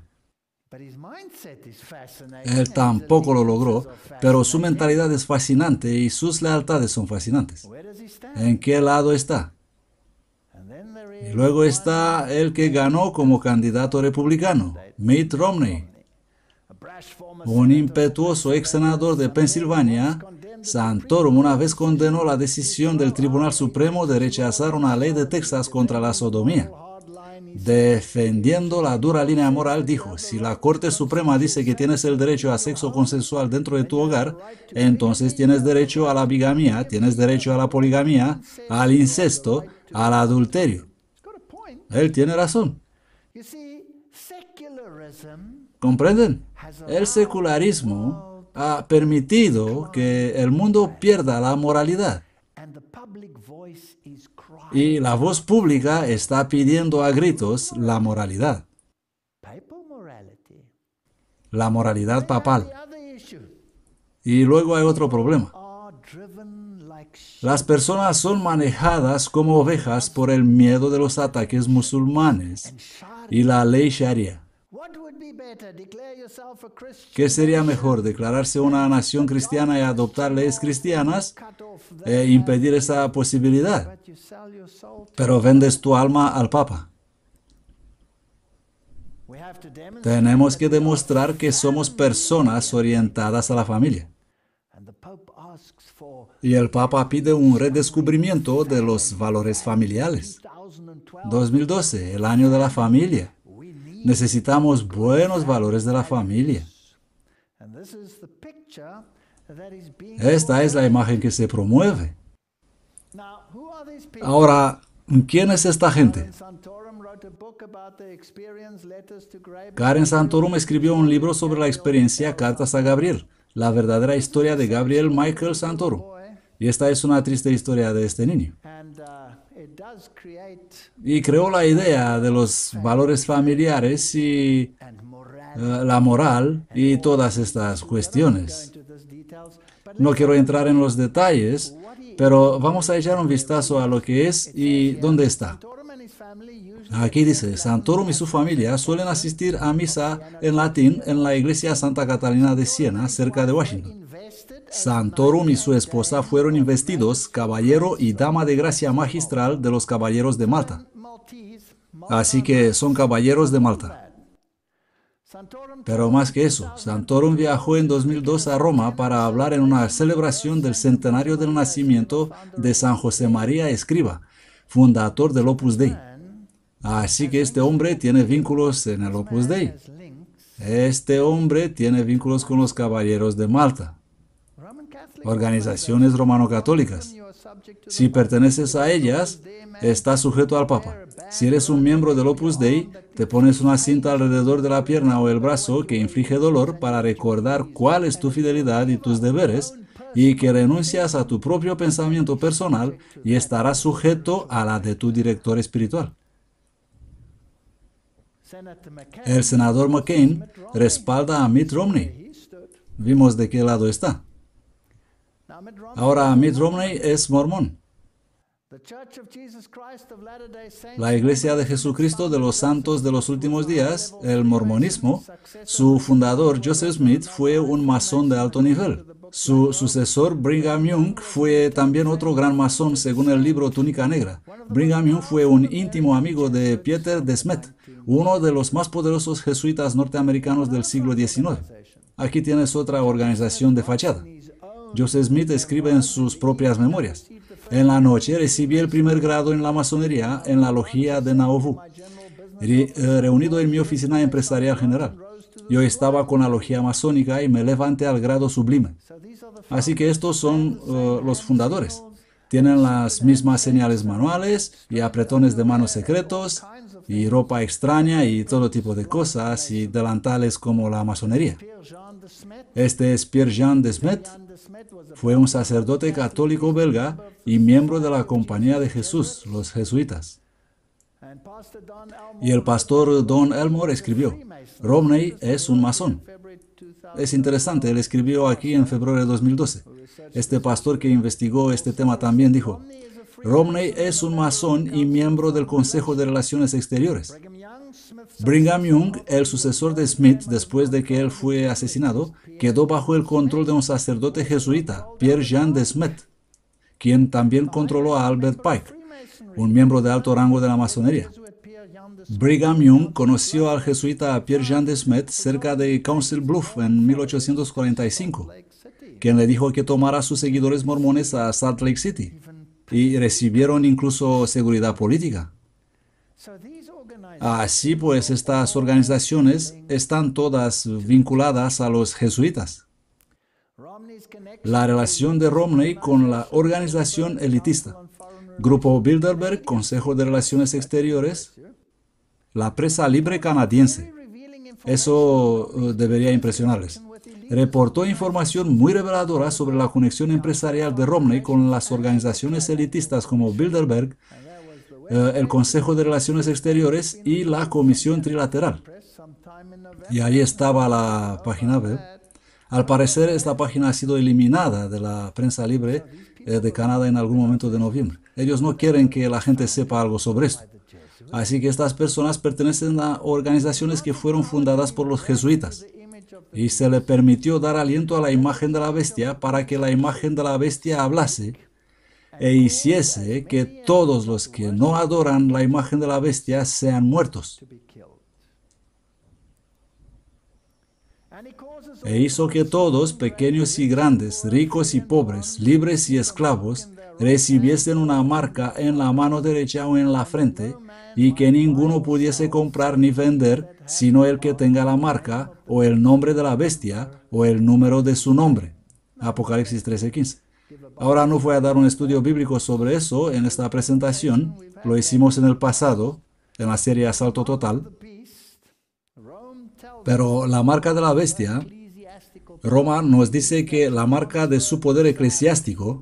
Él tampoco lo logró, pero su mentalidad es fascinante y sus lealtades son fascinantes. ¿En qué lado está? Y luego está el que ganó como candidato republicano, Mitt Romney. Un impetuoso ex senador de Pensilvania, Santorum una vez condenó la decisión del Tribunal Supremo de rechazar una ley de Texas contra la sodomía. Defendiendo la dura línea moral, dijo, si la Corte Suprema dice que tienes el derecho a sexo consensual dentro de tu hogar, entonces tienes derecho a la bigamía, tienes derecho a la poligamía, al incesto, al adulterio. Él tiene razón. ¿Comprenden? El secularismo ha permitido que el mundo pierda la moralidad. Y la voz pública está pidiendo a gritos la moralidad. La moralidad papal. Y luego hay otro problema. Las personas son manejadas como ovejas por el miedo de los ataques musulmanes y la ley sharia. ¿Qué sería mejor, declararse una nación cristiana y adoptar leyes cristianas e impedir esa posibilidad? Pero vendes tu alma al Papa. Tenemos que demostrar que somos personas orientadas a la familia. Y el Papa pide un redescubrimiento de los valores familiares. dos mil doce, el año de la familia. Necesitamos buenos valores de la familia. Esta es la imagen que se promueve. Ahora, ¿quién es esta gente? Karen Santorum escribió un libro sobre la experiencia Cartas a Gabriel, la verdadera historia de Gabriel Michael Santorum. Y esta es una triste historia de este niño. Y creó la idea de los valores familiares y uh, la moral y todas estas cuestiones. No quiero entrar en los detalles, pero vamos a echar un vistazo a lo que es y dónde está. Aquí dice, Santorum y su familia suelen asistir a misa en latín en la iglesia Santa Catalina de Siena, cerca de Washington. Santorum y su esposa fueron investidos caballero y dama de gracia magistral de los caballeros de Malta. Así que son caballeros de Malta. Pero más que eso, Santorum viajó en dos mil dos a Roma para hablar en una celebración del centenario del nacimiento de San José María Escriba, fundador del Opus Dei. Así que este hombre tiene vínculos en el Opus Dei. Este hombre tiene vínculos con los caballeros de Malta. Organizaciones romano-católicas. Si perteneces a ellas, estás sujeto al Papa. Si eres un miembro del Opus Dei, te pones una cinta alrededor de la pierna o el brazo que inflige dolor para recordar cuál es tu fidelidad y tus deberes, y que renuncias a tu propio pensamiento personal y estarás sujeto a la de tu director espiritual. El senador McCain respalda a Mitt Romney. Vimos de qué lado está. Ahora, Mitt Romney es mormón. La Iglesia de Jesucristo de los Santos de los Últimos Días, el mormonismo, su fundador Joseph Smith fue un masón de alto nivel. Su sucesor Brigham Young fue también otro gran masón según el libro Túnica Negra. Brigham Young fue un íntimo amigo de Pieter de Smet, uno de los más poderosos jesuitas norteamericanos del siglo diecinueve. Aquí tienes otra organización de fachada. Joseph Smith escribe en sus propias memorias. En la noche recibí el primer grado en la masonería en la logia de Nauvoo, re, eh, reunido en mi oficina empresarial general. Yo estaba con la logia masónica y me levanté al grado sublime. Así que estos son uh, los fundadores. Tienen las mismas señales manuales y apretones de manos secretos y ropa extraña y todo tipo de cosas y delantales como la masonería. Este es Pierre-Jean de Smet. Fue un sacerdote católico belga y miembro de la Compañía de Jesús, los jesuitas. Y el pastor Don Elmore escribió, Romney es un masón. Es interesante, él escribió aquí en febrero de dos mil doce. Este pastor que investigó este tema también dijo, Romney es un masón y miembro del Consejo de Relaciones Exteriores. Brigham Young, el sucesor de Smith después de que él fue asesinado, quedó bajo el control de un sacerdote jesuita, Pierre-Jean de Smet, quien también controló a Albert Pike, un miembro de alto rango de la masonería. Brigham Young conoció al jesuita Pierre-Jean de Smet cerca de Council Bluff en mil ochocientos cuarenta y cinco, quien le dijo que tomara a sus seguidores mormones a Salt Lake City, y recibieron incluso seguridad política. Así pues, estas organizaciones están todas vinculadas a los jesuitas. La relación de Romney con la organización elitista, Grupo Bilderberg, Consejo de Relaciones Exteriores, la prensa libre canadiense. Eso uh, debería impresionarles. Reportó información muy reveladora sobre la conexión empresarial de Romney con las organizaciones elitistas como Bilderberg, uh, el Consejo de Relaciones Exteriores y la Comisión Trilateral. Y ahí estaba la página web. Al parecer, esta página ha sido eliminada de la prensa libre eh, de Canadá en algún momento de noviembre. Ellos no quieren que la gente sepa algo sobre esto. Así que estas personas pertenecen a organizaciones que fueron fundadas por los jesuitas. Y se le permitió dar aliento a la imagen de la bestia para que la imagen de la bestia hablase e hiciese que todos los que no adoran la imagen de la bestia sean muertos. E hizo que todos, pequeños y grandes, ricos y pobres, libres y esclavos, recibiesen una marca en la mano derecha o en la frente, y que ninguno pudiese comprar ni vender, sino el que tenga la marca, o el nombre de la bestia, o el número de su nombre. Apocalipsis trece quince. Ahora no voy a dar un estudio bíblico sobre eso en esta presentación, lo hicimos en el pasado, en la serie Asalto Total, pero la marca de la bestia, Roma nos dice que la marca de su poder eclesiástico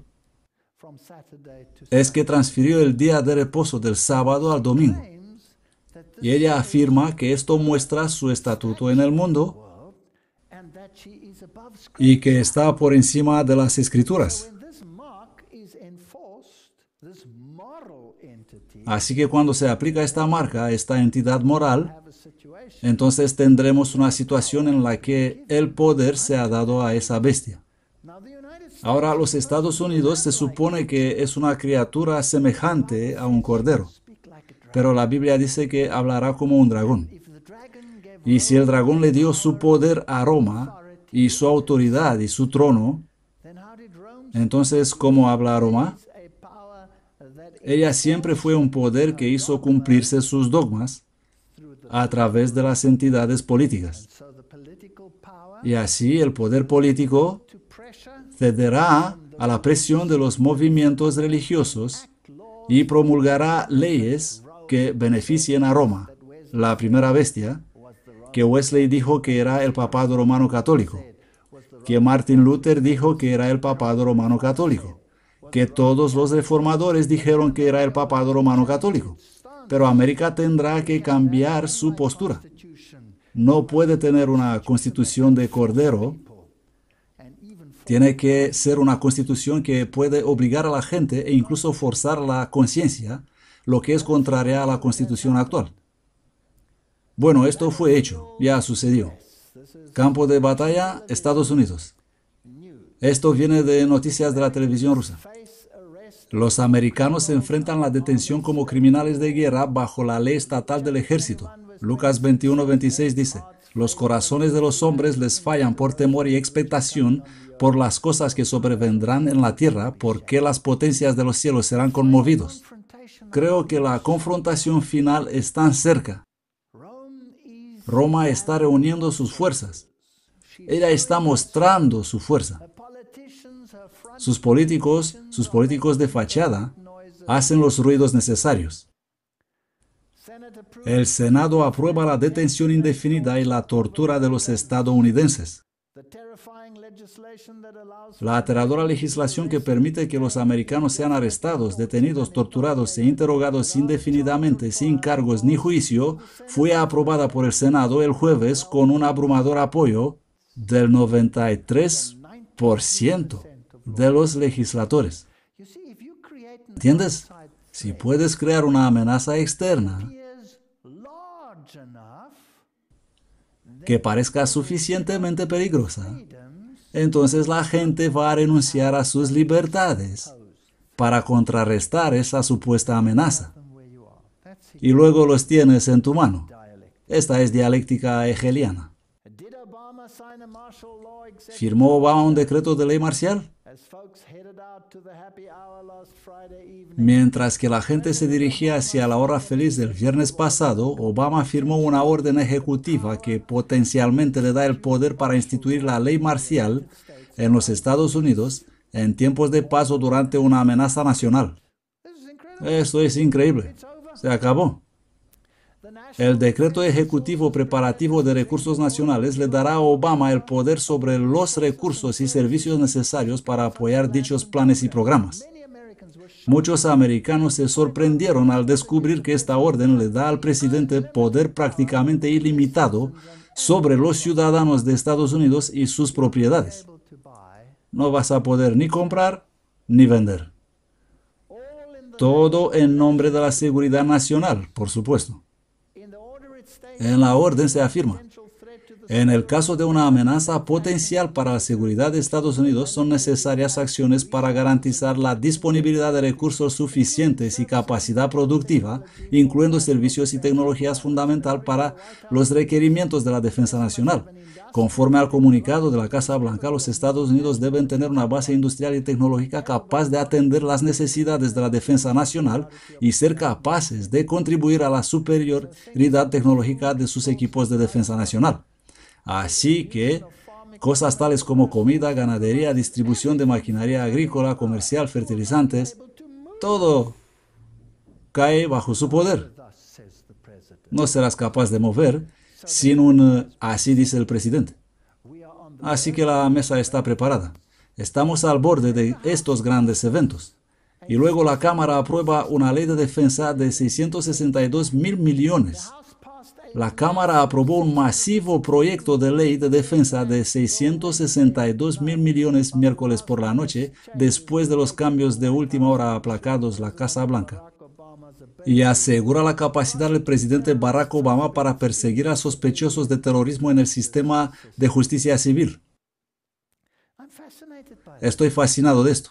es que transfirió el día de reposo del sábado al domingo. Y ella afirma que esto muestra su estatuto en el mundo y que está por encima de las escrituras. Así que cuando se aplica esta marca a esta entidad moral, entonces tendremos una situación en la que el poder se ha dado a esa bestia. Ahora, los Estados Unidos se supone que es una criatura semejante a un cordero, pero la Biblia dice que hablará como un dragón. Y si el dragón le dio su poder a Roma, y su autoridad y su trono, entonces, ¿cómo habla Roma? Ella siempre fue un poder que hizo cumplirse sus dogmas a través de las entidades políticas. Y así el poder político cederá a la presión de los movimientos religiosos y promulgará leyes que beneficien a Roma, la primera bestia, que Wesley dijo que era el papado romano católico, que Martin Luther dijo que era el papado romano católico, que todos los reformadores dijeron que era el papado romano católico. Pero América tendrá que cambiar su postura. No puede tener una constitución de cordero. Tiene que ser una constitución que puede obligar a la gente e incluso forzar la conciencia, lo que es contraria a la constitución actual. Bueno, esto fue hecho, ya sucedió. Campo de batalla, Estados Unidos. Esto viene de noticias de la televisión rusa. Los americanos se enfrentan a la detención como criminales de guerra bajo la ley estatal del ejército. Lucas veintiuno veintiséis dice, los corazones de los hombres les fallan por temor y expectación por las cosas que sobrevendrán en la tierra, porque las potencias de los cielos serán conmovidos. Creo que la confrontación final es tan cerca. Roma está reuniendo sus fuerzas. Ella está mostrando su fuerza. Sus políticos, sus políticos de fachada, hacen los ruidos necesarios. El Senado aprueba la detención indefinida y la tortura de los estadounidenses. La aterradora legislación que permite que los americanos sean arrestados, detenidos, torturados e interrogados indefinidamente sin cargos ni juicio fue aprobada por el Senado el jueves con un abrumador apoyo del noventa y tres por ciento de los legisladores. ¿Entiendes? Si puedes crear una amenaza externa que parezca suficientemente peligrosa, entonces la gente va a renunciar a sus libertades para contrarrestar esa supuesta amenaza. Y luego los tienes en tu mano. Esta es dialéctica hegeliana. ¿Firmó Obama un decreto de ley marcial? Mientras que la gente se dirigía hacia la hora feliz del viernes pasado, Obama firmó una orden ejecutiva que potencialmente le da el poder para instituir la ley marcial en los Estados Unidos en tiempos de paz o durante una amenaza nacional. Esto es increíble. Se acabó. El decreto ejecutivo preparativo de recursos nacionales le dará a Obama el poder sobre los recursos y servicios necesarios para apoyar dichos planes y programas. Muchos americanos se sorprendieron al descubrir que esta orden le da al presidente poder prácticamente ilimitado sobre los ciudadanos de Estados Unidos y sus propiedades. No vas a poder ni comprar ni vender. Todo en nombre de la seguridad nacional, por supuesto. En la orden se afirma: en el caso de una amenaza potencial para la seguridad de Estados Unidos, son necesarias acciones para garantizar la disponibilidad de recursos suficientes y capacidad productiva, incluyendo servicios y tecnologías fundamental para los requerimientos de la defensa nacional. Conforme al comunicado de la Casa Blanca, los Estados Unidos deben tener una base industrial y tecnológica capaz de atender las necesidades de la defensa nacional y ser capaces de contribuir a la superioridad tecnológica de sus equipos de defensa nacional. Así que cosas tales como comida, ganadería, distribución de maquinaria agrícola, comercial, fertilizantes, todo cae bajo su poder. No serás capaz de mover sin un así dice el presidente. Así que la mesa está preparada. Estamos al borde de estos grandes eventos. Y luego la Cámara aprueba una ley de defensa de seiscientos sesenta y dos mil millones. La Cámara aprobó un masivo proyecto de ley de defensa de seiscientos sesenta y dos mil millones miércoles por la noche, después de los cambios de última hora aplacados la Casa Blanca, y asegura la capacidad del presidente Barack Obama para perseguir a sospechosos de terrorismo en el sistema de justicia civil. Estoy fascinado de esto.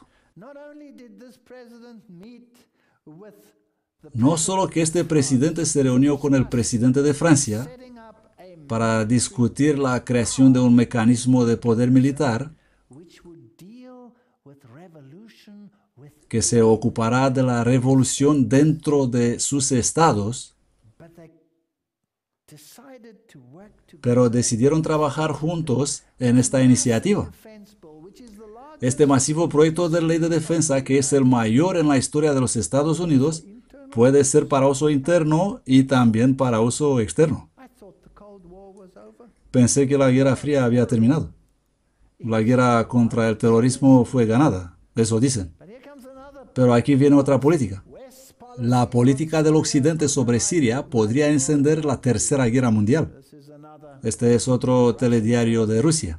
No solo que este presidente se reunió con el presidente de Francia para discutir la creación de un mecanismo de poder militar que se ocupará de la revolución dentro de sus estados, pero decidieron trabajar juntos en esta iniciativa. Este masivo proyecto de ley de defensa, que es el mayor en la historia de los Estados Unidos, puede ser para uso interno y también para uso externo. Pensé que la Guerra Fría había terminado. La guerra contra el terrorismo fue ganada, eso dicen. Pero aquí viene otra política. La política del Occidente sobre Siria podría encender la Tercera Guerra Mundial. Este es otro telediario de Rusia.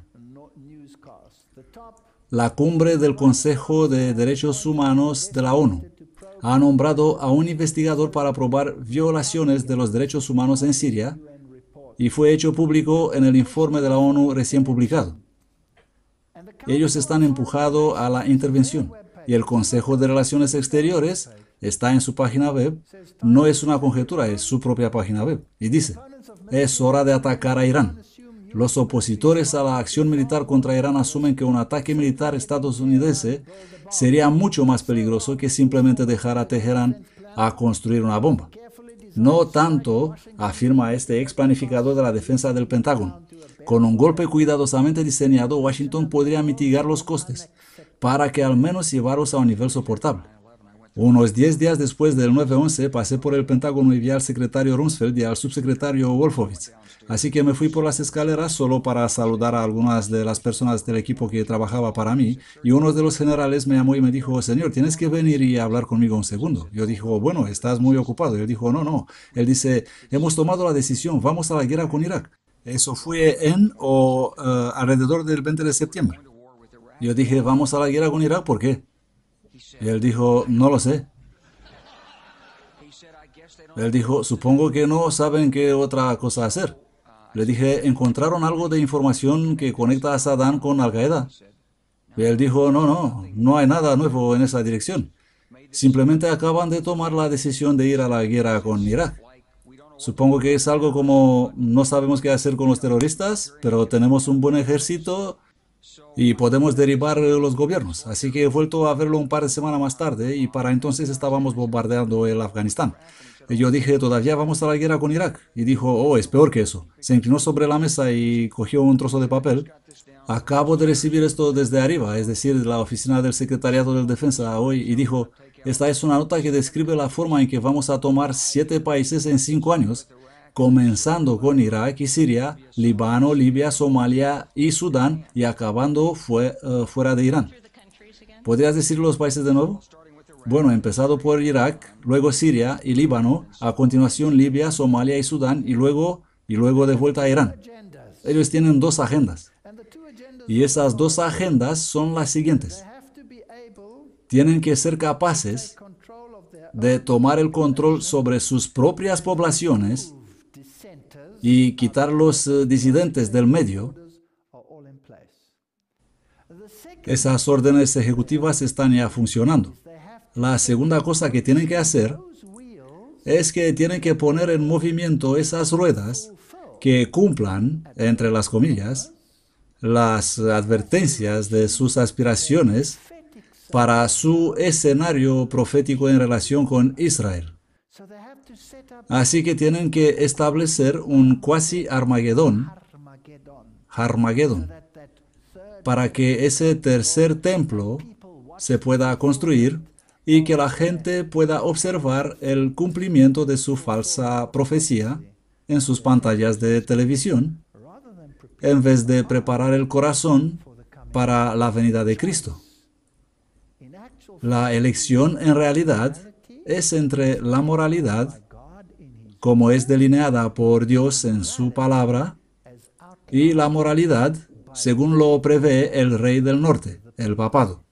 La cumbre del Consejo de Derechos Humanos de la ONU ha nombrado a un investigador para probar violaciones de los derechos humanos en Siria y fue hecho público en el informe de la ONU recién publicado. Ellos están empujados a la intervención y el Consejo de Relaciones Exteriores está en su página web. No es una conjetura, es su propia página web. Y dice: es hora de atacar a Irán. Los opositores a la acción militar contra Irán asumen que un ataque militar estadounidense sería mucho más peligroso que simplemente dejar a Teherán a construir una bomba. No tanto, afirma este ex planificador de la defensa del Pentágono. Con un golpe cuidadosamente diseñado, Washington podría mitigar los costes para que al menos llevarlos a un nivel soportable. Unos diez días después del nueve once pasé por el Pentágono y vi al secretario Rumsfeld y al subsecretario Wolfowitz. Así que me fui por las escaleras solo para saludar a algunas de las personas del equipo que trabajaba para mí, y uno de los generales me llamó y me dijo: señor, tienes que venir y hablar conmigo un segundo. Yo dije: bueno, estás muy ocupado. Yo dijo: no, no. Él dice: hemos tomado la decisión, vamos a la guerra con Irak. Eso fue en o uh, alrededor del veinte de septiembre. Yo dije: vamos a la guerra con Irak, ¿por qué? Y él dijo: no lo sé. Él dijo: supongo que no saben qué otra cosa hacer. Le dije: ¿encontraron algo de información que conecta a Saddam con Al-Qaeda? Y él dijo: no, no, no hay nada nuevo en esa dirección. Simplemente acaban de tomar la decisión de ir a la guerra con Irak. Supongo que es algo como: no sabemos qué hacer con los terroristas, pero tenemos un buen ejército y podemos derribar los gobiernos. Así que he vuelto a verlo un par de semanas más tarde y para entonces estábamos bombardeando el Afganistán. Y yo dije: todavía vamos a la guerra con Irak. Y dijo: oh, es peor que eso. Se inclinó sobre la mesa y cogió un trozo de papel. Acabo de recibir esto desde arriba, es decir, de la oficina del Secretariado de Defensa hoy, y dijo: esta es una nota que describe la forma en que vamos a tomar siete países en cinco años, comenzando con Irak y Siria, Líbano, Libia, Somalia y Sudán, y acabando fue, uh, fuera de Irán. ¿Podrías decir los países de nuevo? Bueno, empezado por Irak, luego Siria y Líbano, a continuación Libia, Somalia y Sudán, y luego, y luego de vuelta a Irán. Ellos tienen dos agendas. Y esas dos agendas son las siguientes. Tienen que ser capaces de tomar el control sobre sus propias poblaciones y quitar los uh, disidentes del medio. Esas órdenes ejecutivas están ya funcionando. La segunda cosa que tienen que hacer es que tienen que poner en movimiento esas ruedas que cumplan, entre las comillas, las advertencias de sus aspiraciones para su escenario profético en relación con Israel. Así que tienen que establecer un cuasi Armagedón, Harmagedón, para que ese tercer templo se pueda construir y que la gente pueda observar el cumplimiento de su falsa profecía en sus pantallas de televisión, en vez de preparar el corazón para la venida de Cristo. La elección en realidad es entre la moralidad, como es delineada por Dios en su palabra, y la moralidad, según lo prevé el rey del norte, el papado.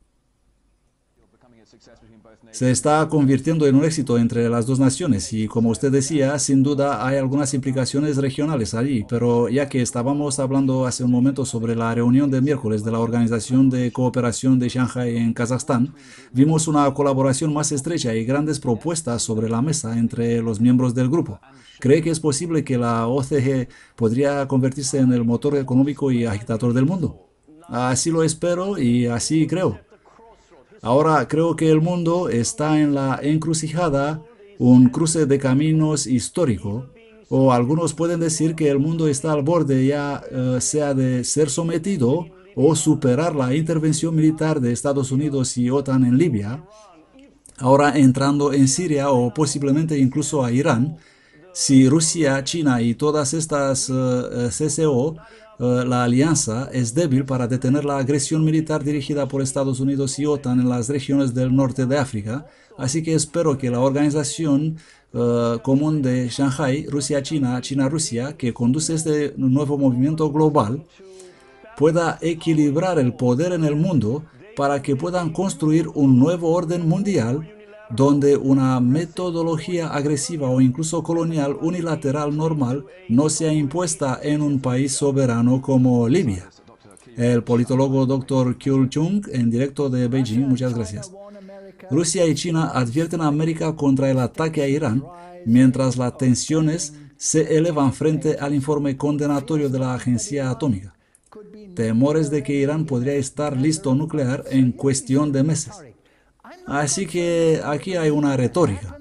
Se está convirtiendo en un éxito entre las dos naciones y, como usted decía, sin duda hay algunas implicaciones regionales allí, pero ya que estábamos hablando hace un momento sobre la reunión de miércoles de la Organización de Cooperación de Shanghái en Kazajstán, vimos una colaboración más estrecha y grandes propuestas sobre la mesa entre los miembros del grupo. ¿Cree que es posible que la O C G podría convertirse en el motor económico y agitador del mundo? Así lo espero y así creo. Ahora creo que el mundo está en la encrucijada, un cruce de caminos histórico, o algunos pueden decir que el mundo está al borde ya uh, sea de ser sometido o superar la intervención militar de Estados Unidos y OTAN en Libia, ahora entrando en Siria o posiblemente incluso a Irán, si Rusia, China y todas estas uh, C C O, Uh, la alianza es débil para detener la agresión militar dirigida por Estados Unidos y OTAN en las regiones del norte de África, así que espero que la organización uh, común de Shanghái, Rusia-China, China-Rusia, que conduce este nuevo movimiento global, pueda equilibrar el poder en el mundo para que puedan construir un nuevo orden mundial donde una metodología agresiva o incluso colonial unilateral normal no sea impuesta en un país soberano como Libia. El politólogo doctor Kyul Chung, en directo de Beijing, muchas gracias. Rusia y China advierten a América contra el ataque a Irán, mientras las tensiones se elevan frente al informe condenatorio de la agencia atómica. Temores de que Irán podría estar listo nuclear en cuestión de meses. Así que aquí hay una retórica.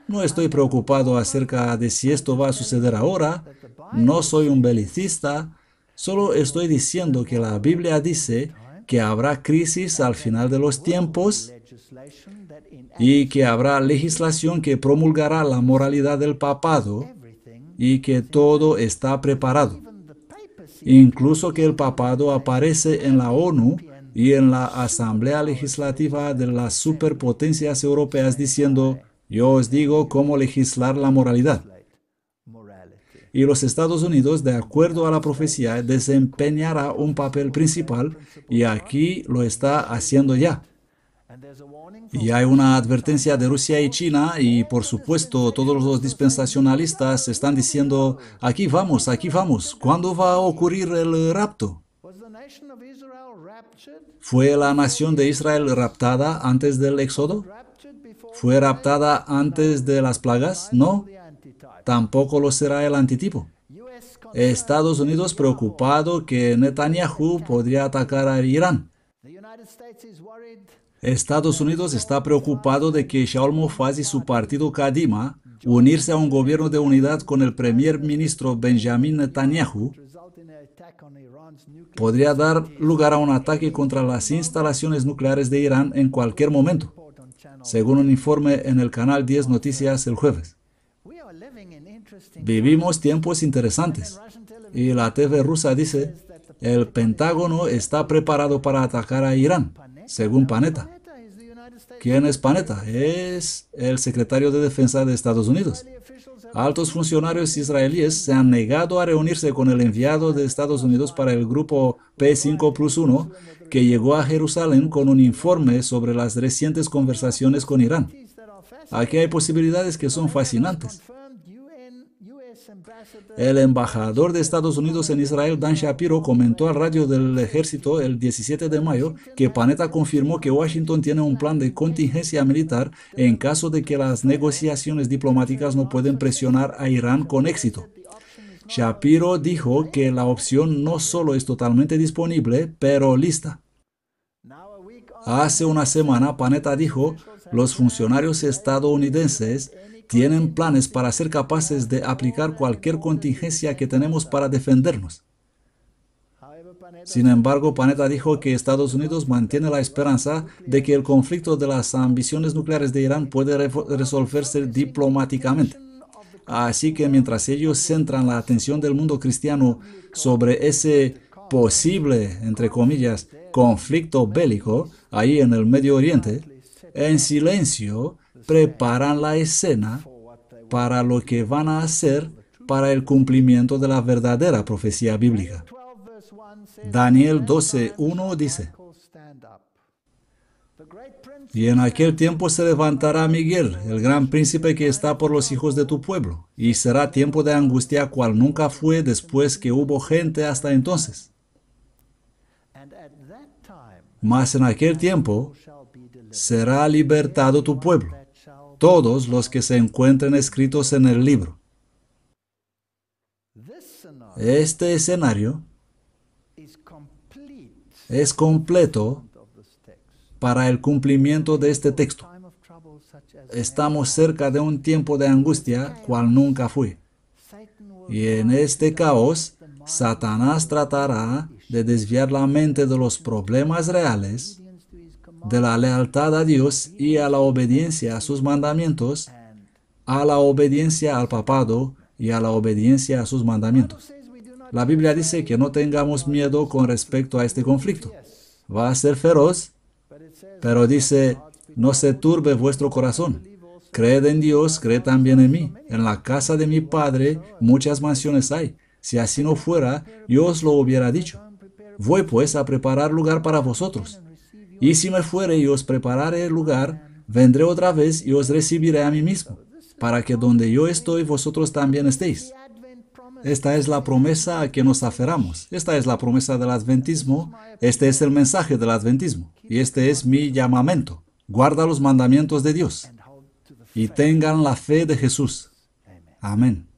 No estoy preocupado acerca de si esto va a suceder ahora. No soy un belicista. Solo estoy diciendo que la Biblia dice que habrá crisis al final de los tiempos y que habrá legislación que promulgará la moralidad del papado y que todo está preparado. Incluso que el papado aparece en la ONU y en la Asamblea Legislativa de las superpotencias europeas diciendo: yo os digo cómo legislar la moralidad. Y los Estados Unidos, de acuerdo a la profecía, desempeñará un papel principal, y aquí lo está haciendo ya. Y hay una advertencia de Rusia y China, y por supuesto todos los dispensacionalistas están diciendo: aquí vamos, aquí vamos, ¿cuándo va a ocurrir el rapto? ¿Fue la nación de Israel raptada antes del éxodo? ¿Fue raptada antes de las plagas? No. Tampoco lo será el antitipo. Estados Unidos preocupado que Netanyahu podría atacar a Irán. Estados Unidos está preocupado de que Shaul Mofaz y su partido Kadima unirse a un gobierno de unidad con el primer ministro Benjamin Netanyahu podría dar lugar a un ataque contra las instalaciones nucleares de Irán en cualquier momento, según un informe en el canal diez Noticias el jueves. Vivimos tiempos interesantes, y la T V rusa dice: el Pentágono está preparado para atacar a Irán, según Panetta. ¿Quién es Panetta? Es el secretario de Defensa de Estados Unidos. Altos funcionarios israelíes se han negado a reunirse con el enviado de Estados Unidos para el grupo P cinco plus uno, que llegó a Jerusalén con un informe sobre las recientes conversaciones con Irán. Aquí hay posibilidades que son fascinantes. El embajador de Estados Unidos en Israel, Dan Shapiro, comentó al radio del ejército el diecisiete de mayo que Panetta confirmó que Washington tiene un plan de contingencia militar en caso de que las negociaciones diplomáticas no pueden presionar a Irán con éxito. Shapiro dijo que la opción no solo es totalmente disponible, pero lista. Hace una semana, Panetta dijo: los funcionarios estadounidenses tienen planes para ser capaces de aplicar cualquier contingencia que tenemos para defendernos. Sin embargo, Panetta dijo que Estados Unidos mantiene la esperanza de que el conflicto de las ambiciones nucleares de Irán puede re- resolverse diplomáticamente. Así que mientras ellos centran la atención del mundo cristiano sobre ese posible, entre comillas, conflicto bélico ahí en el Medio Oriente, en silencio preparan la escena para lo que van a hacer para el cumplimiento de la verdadera profecía bíblica. Daniel doce uno dice: y en aquel tiempo se levantará Miguel, el gran príncipe que está por los hijos de tu pueblo, y será tiempo de angustia cual nunca fue después que hubo gente hasta entonces. Mas en aquel tiempo será libertado tu pueblo, todos los que se encuentren escritos en el libro. Este escenario es completo para el cumplimiento de este texto. Estamos cerca de un tiempo de angustia cual nunca fue. Y en este caos, Satanás tratará de desviar la mente de los problemas reales, de la lealtad a Dios y a la obediencia a sus mandamientos, a la obediencia al papado y a la obediencia a sus mandamientos. La Biblia dice que no tengamos miedo con respecto a este conflicto. Va a ser feroz, pero dice: no se turbe vuestro corazón. Creed en Dios, creed también en mí. En la casa de mi Padre muchas mansiones hay. Si así no fuera, yo os lo hubiera dicho. Voy pues a preparar lugar para vosotros. Y si me fuere y os preparare el lugar, vendré otra vez y os recibiré a mí mismo, para que donde yo estoy, vosotros también estéis. Esta es la promesa a que nos aferramos. Esta es la promesa del adventismo. Este es el mensaje del adventismo. Y este es mi llamamiento. Guarda los mandamientos de Dios y tengan la fe de Jesús. Amén.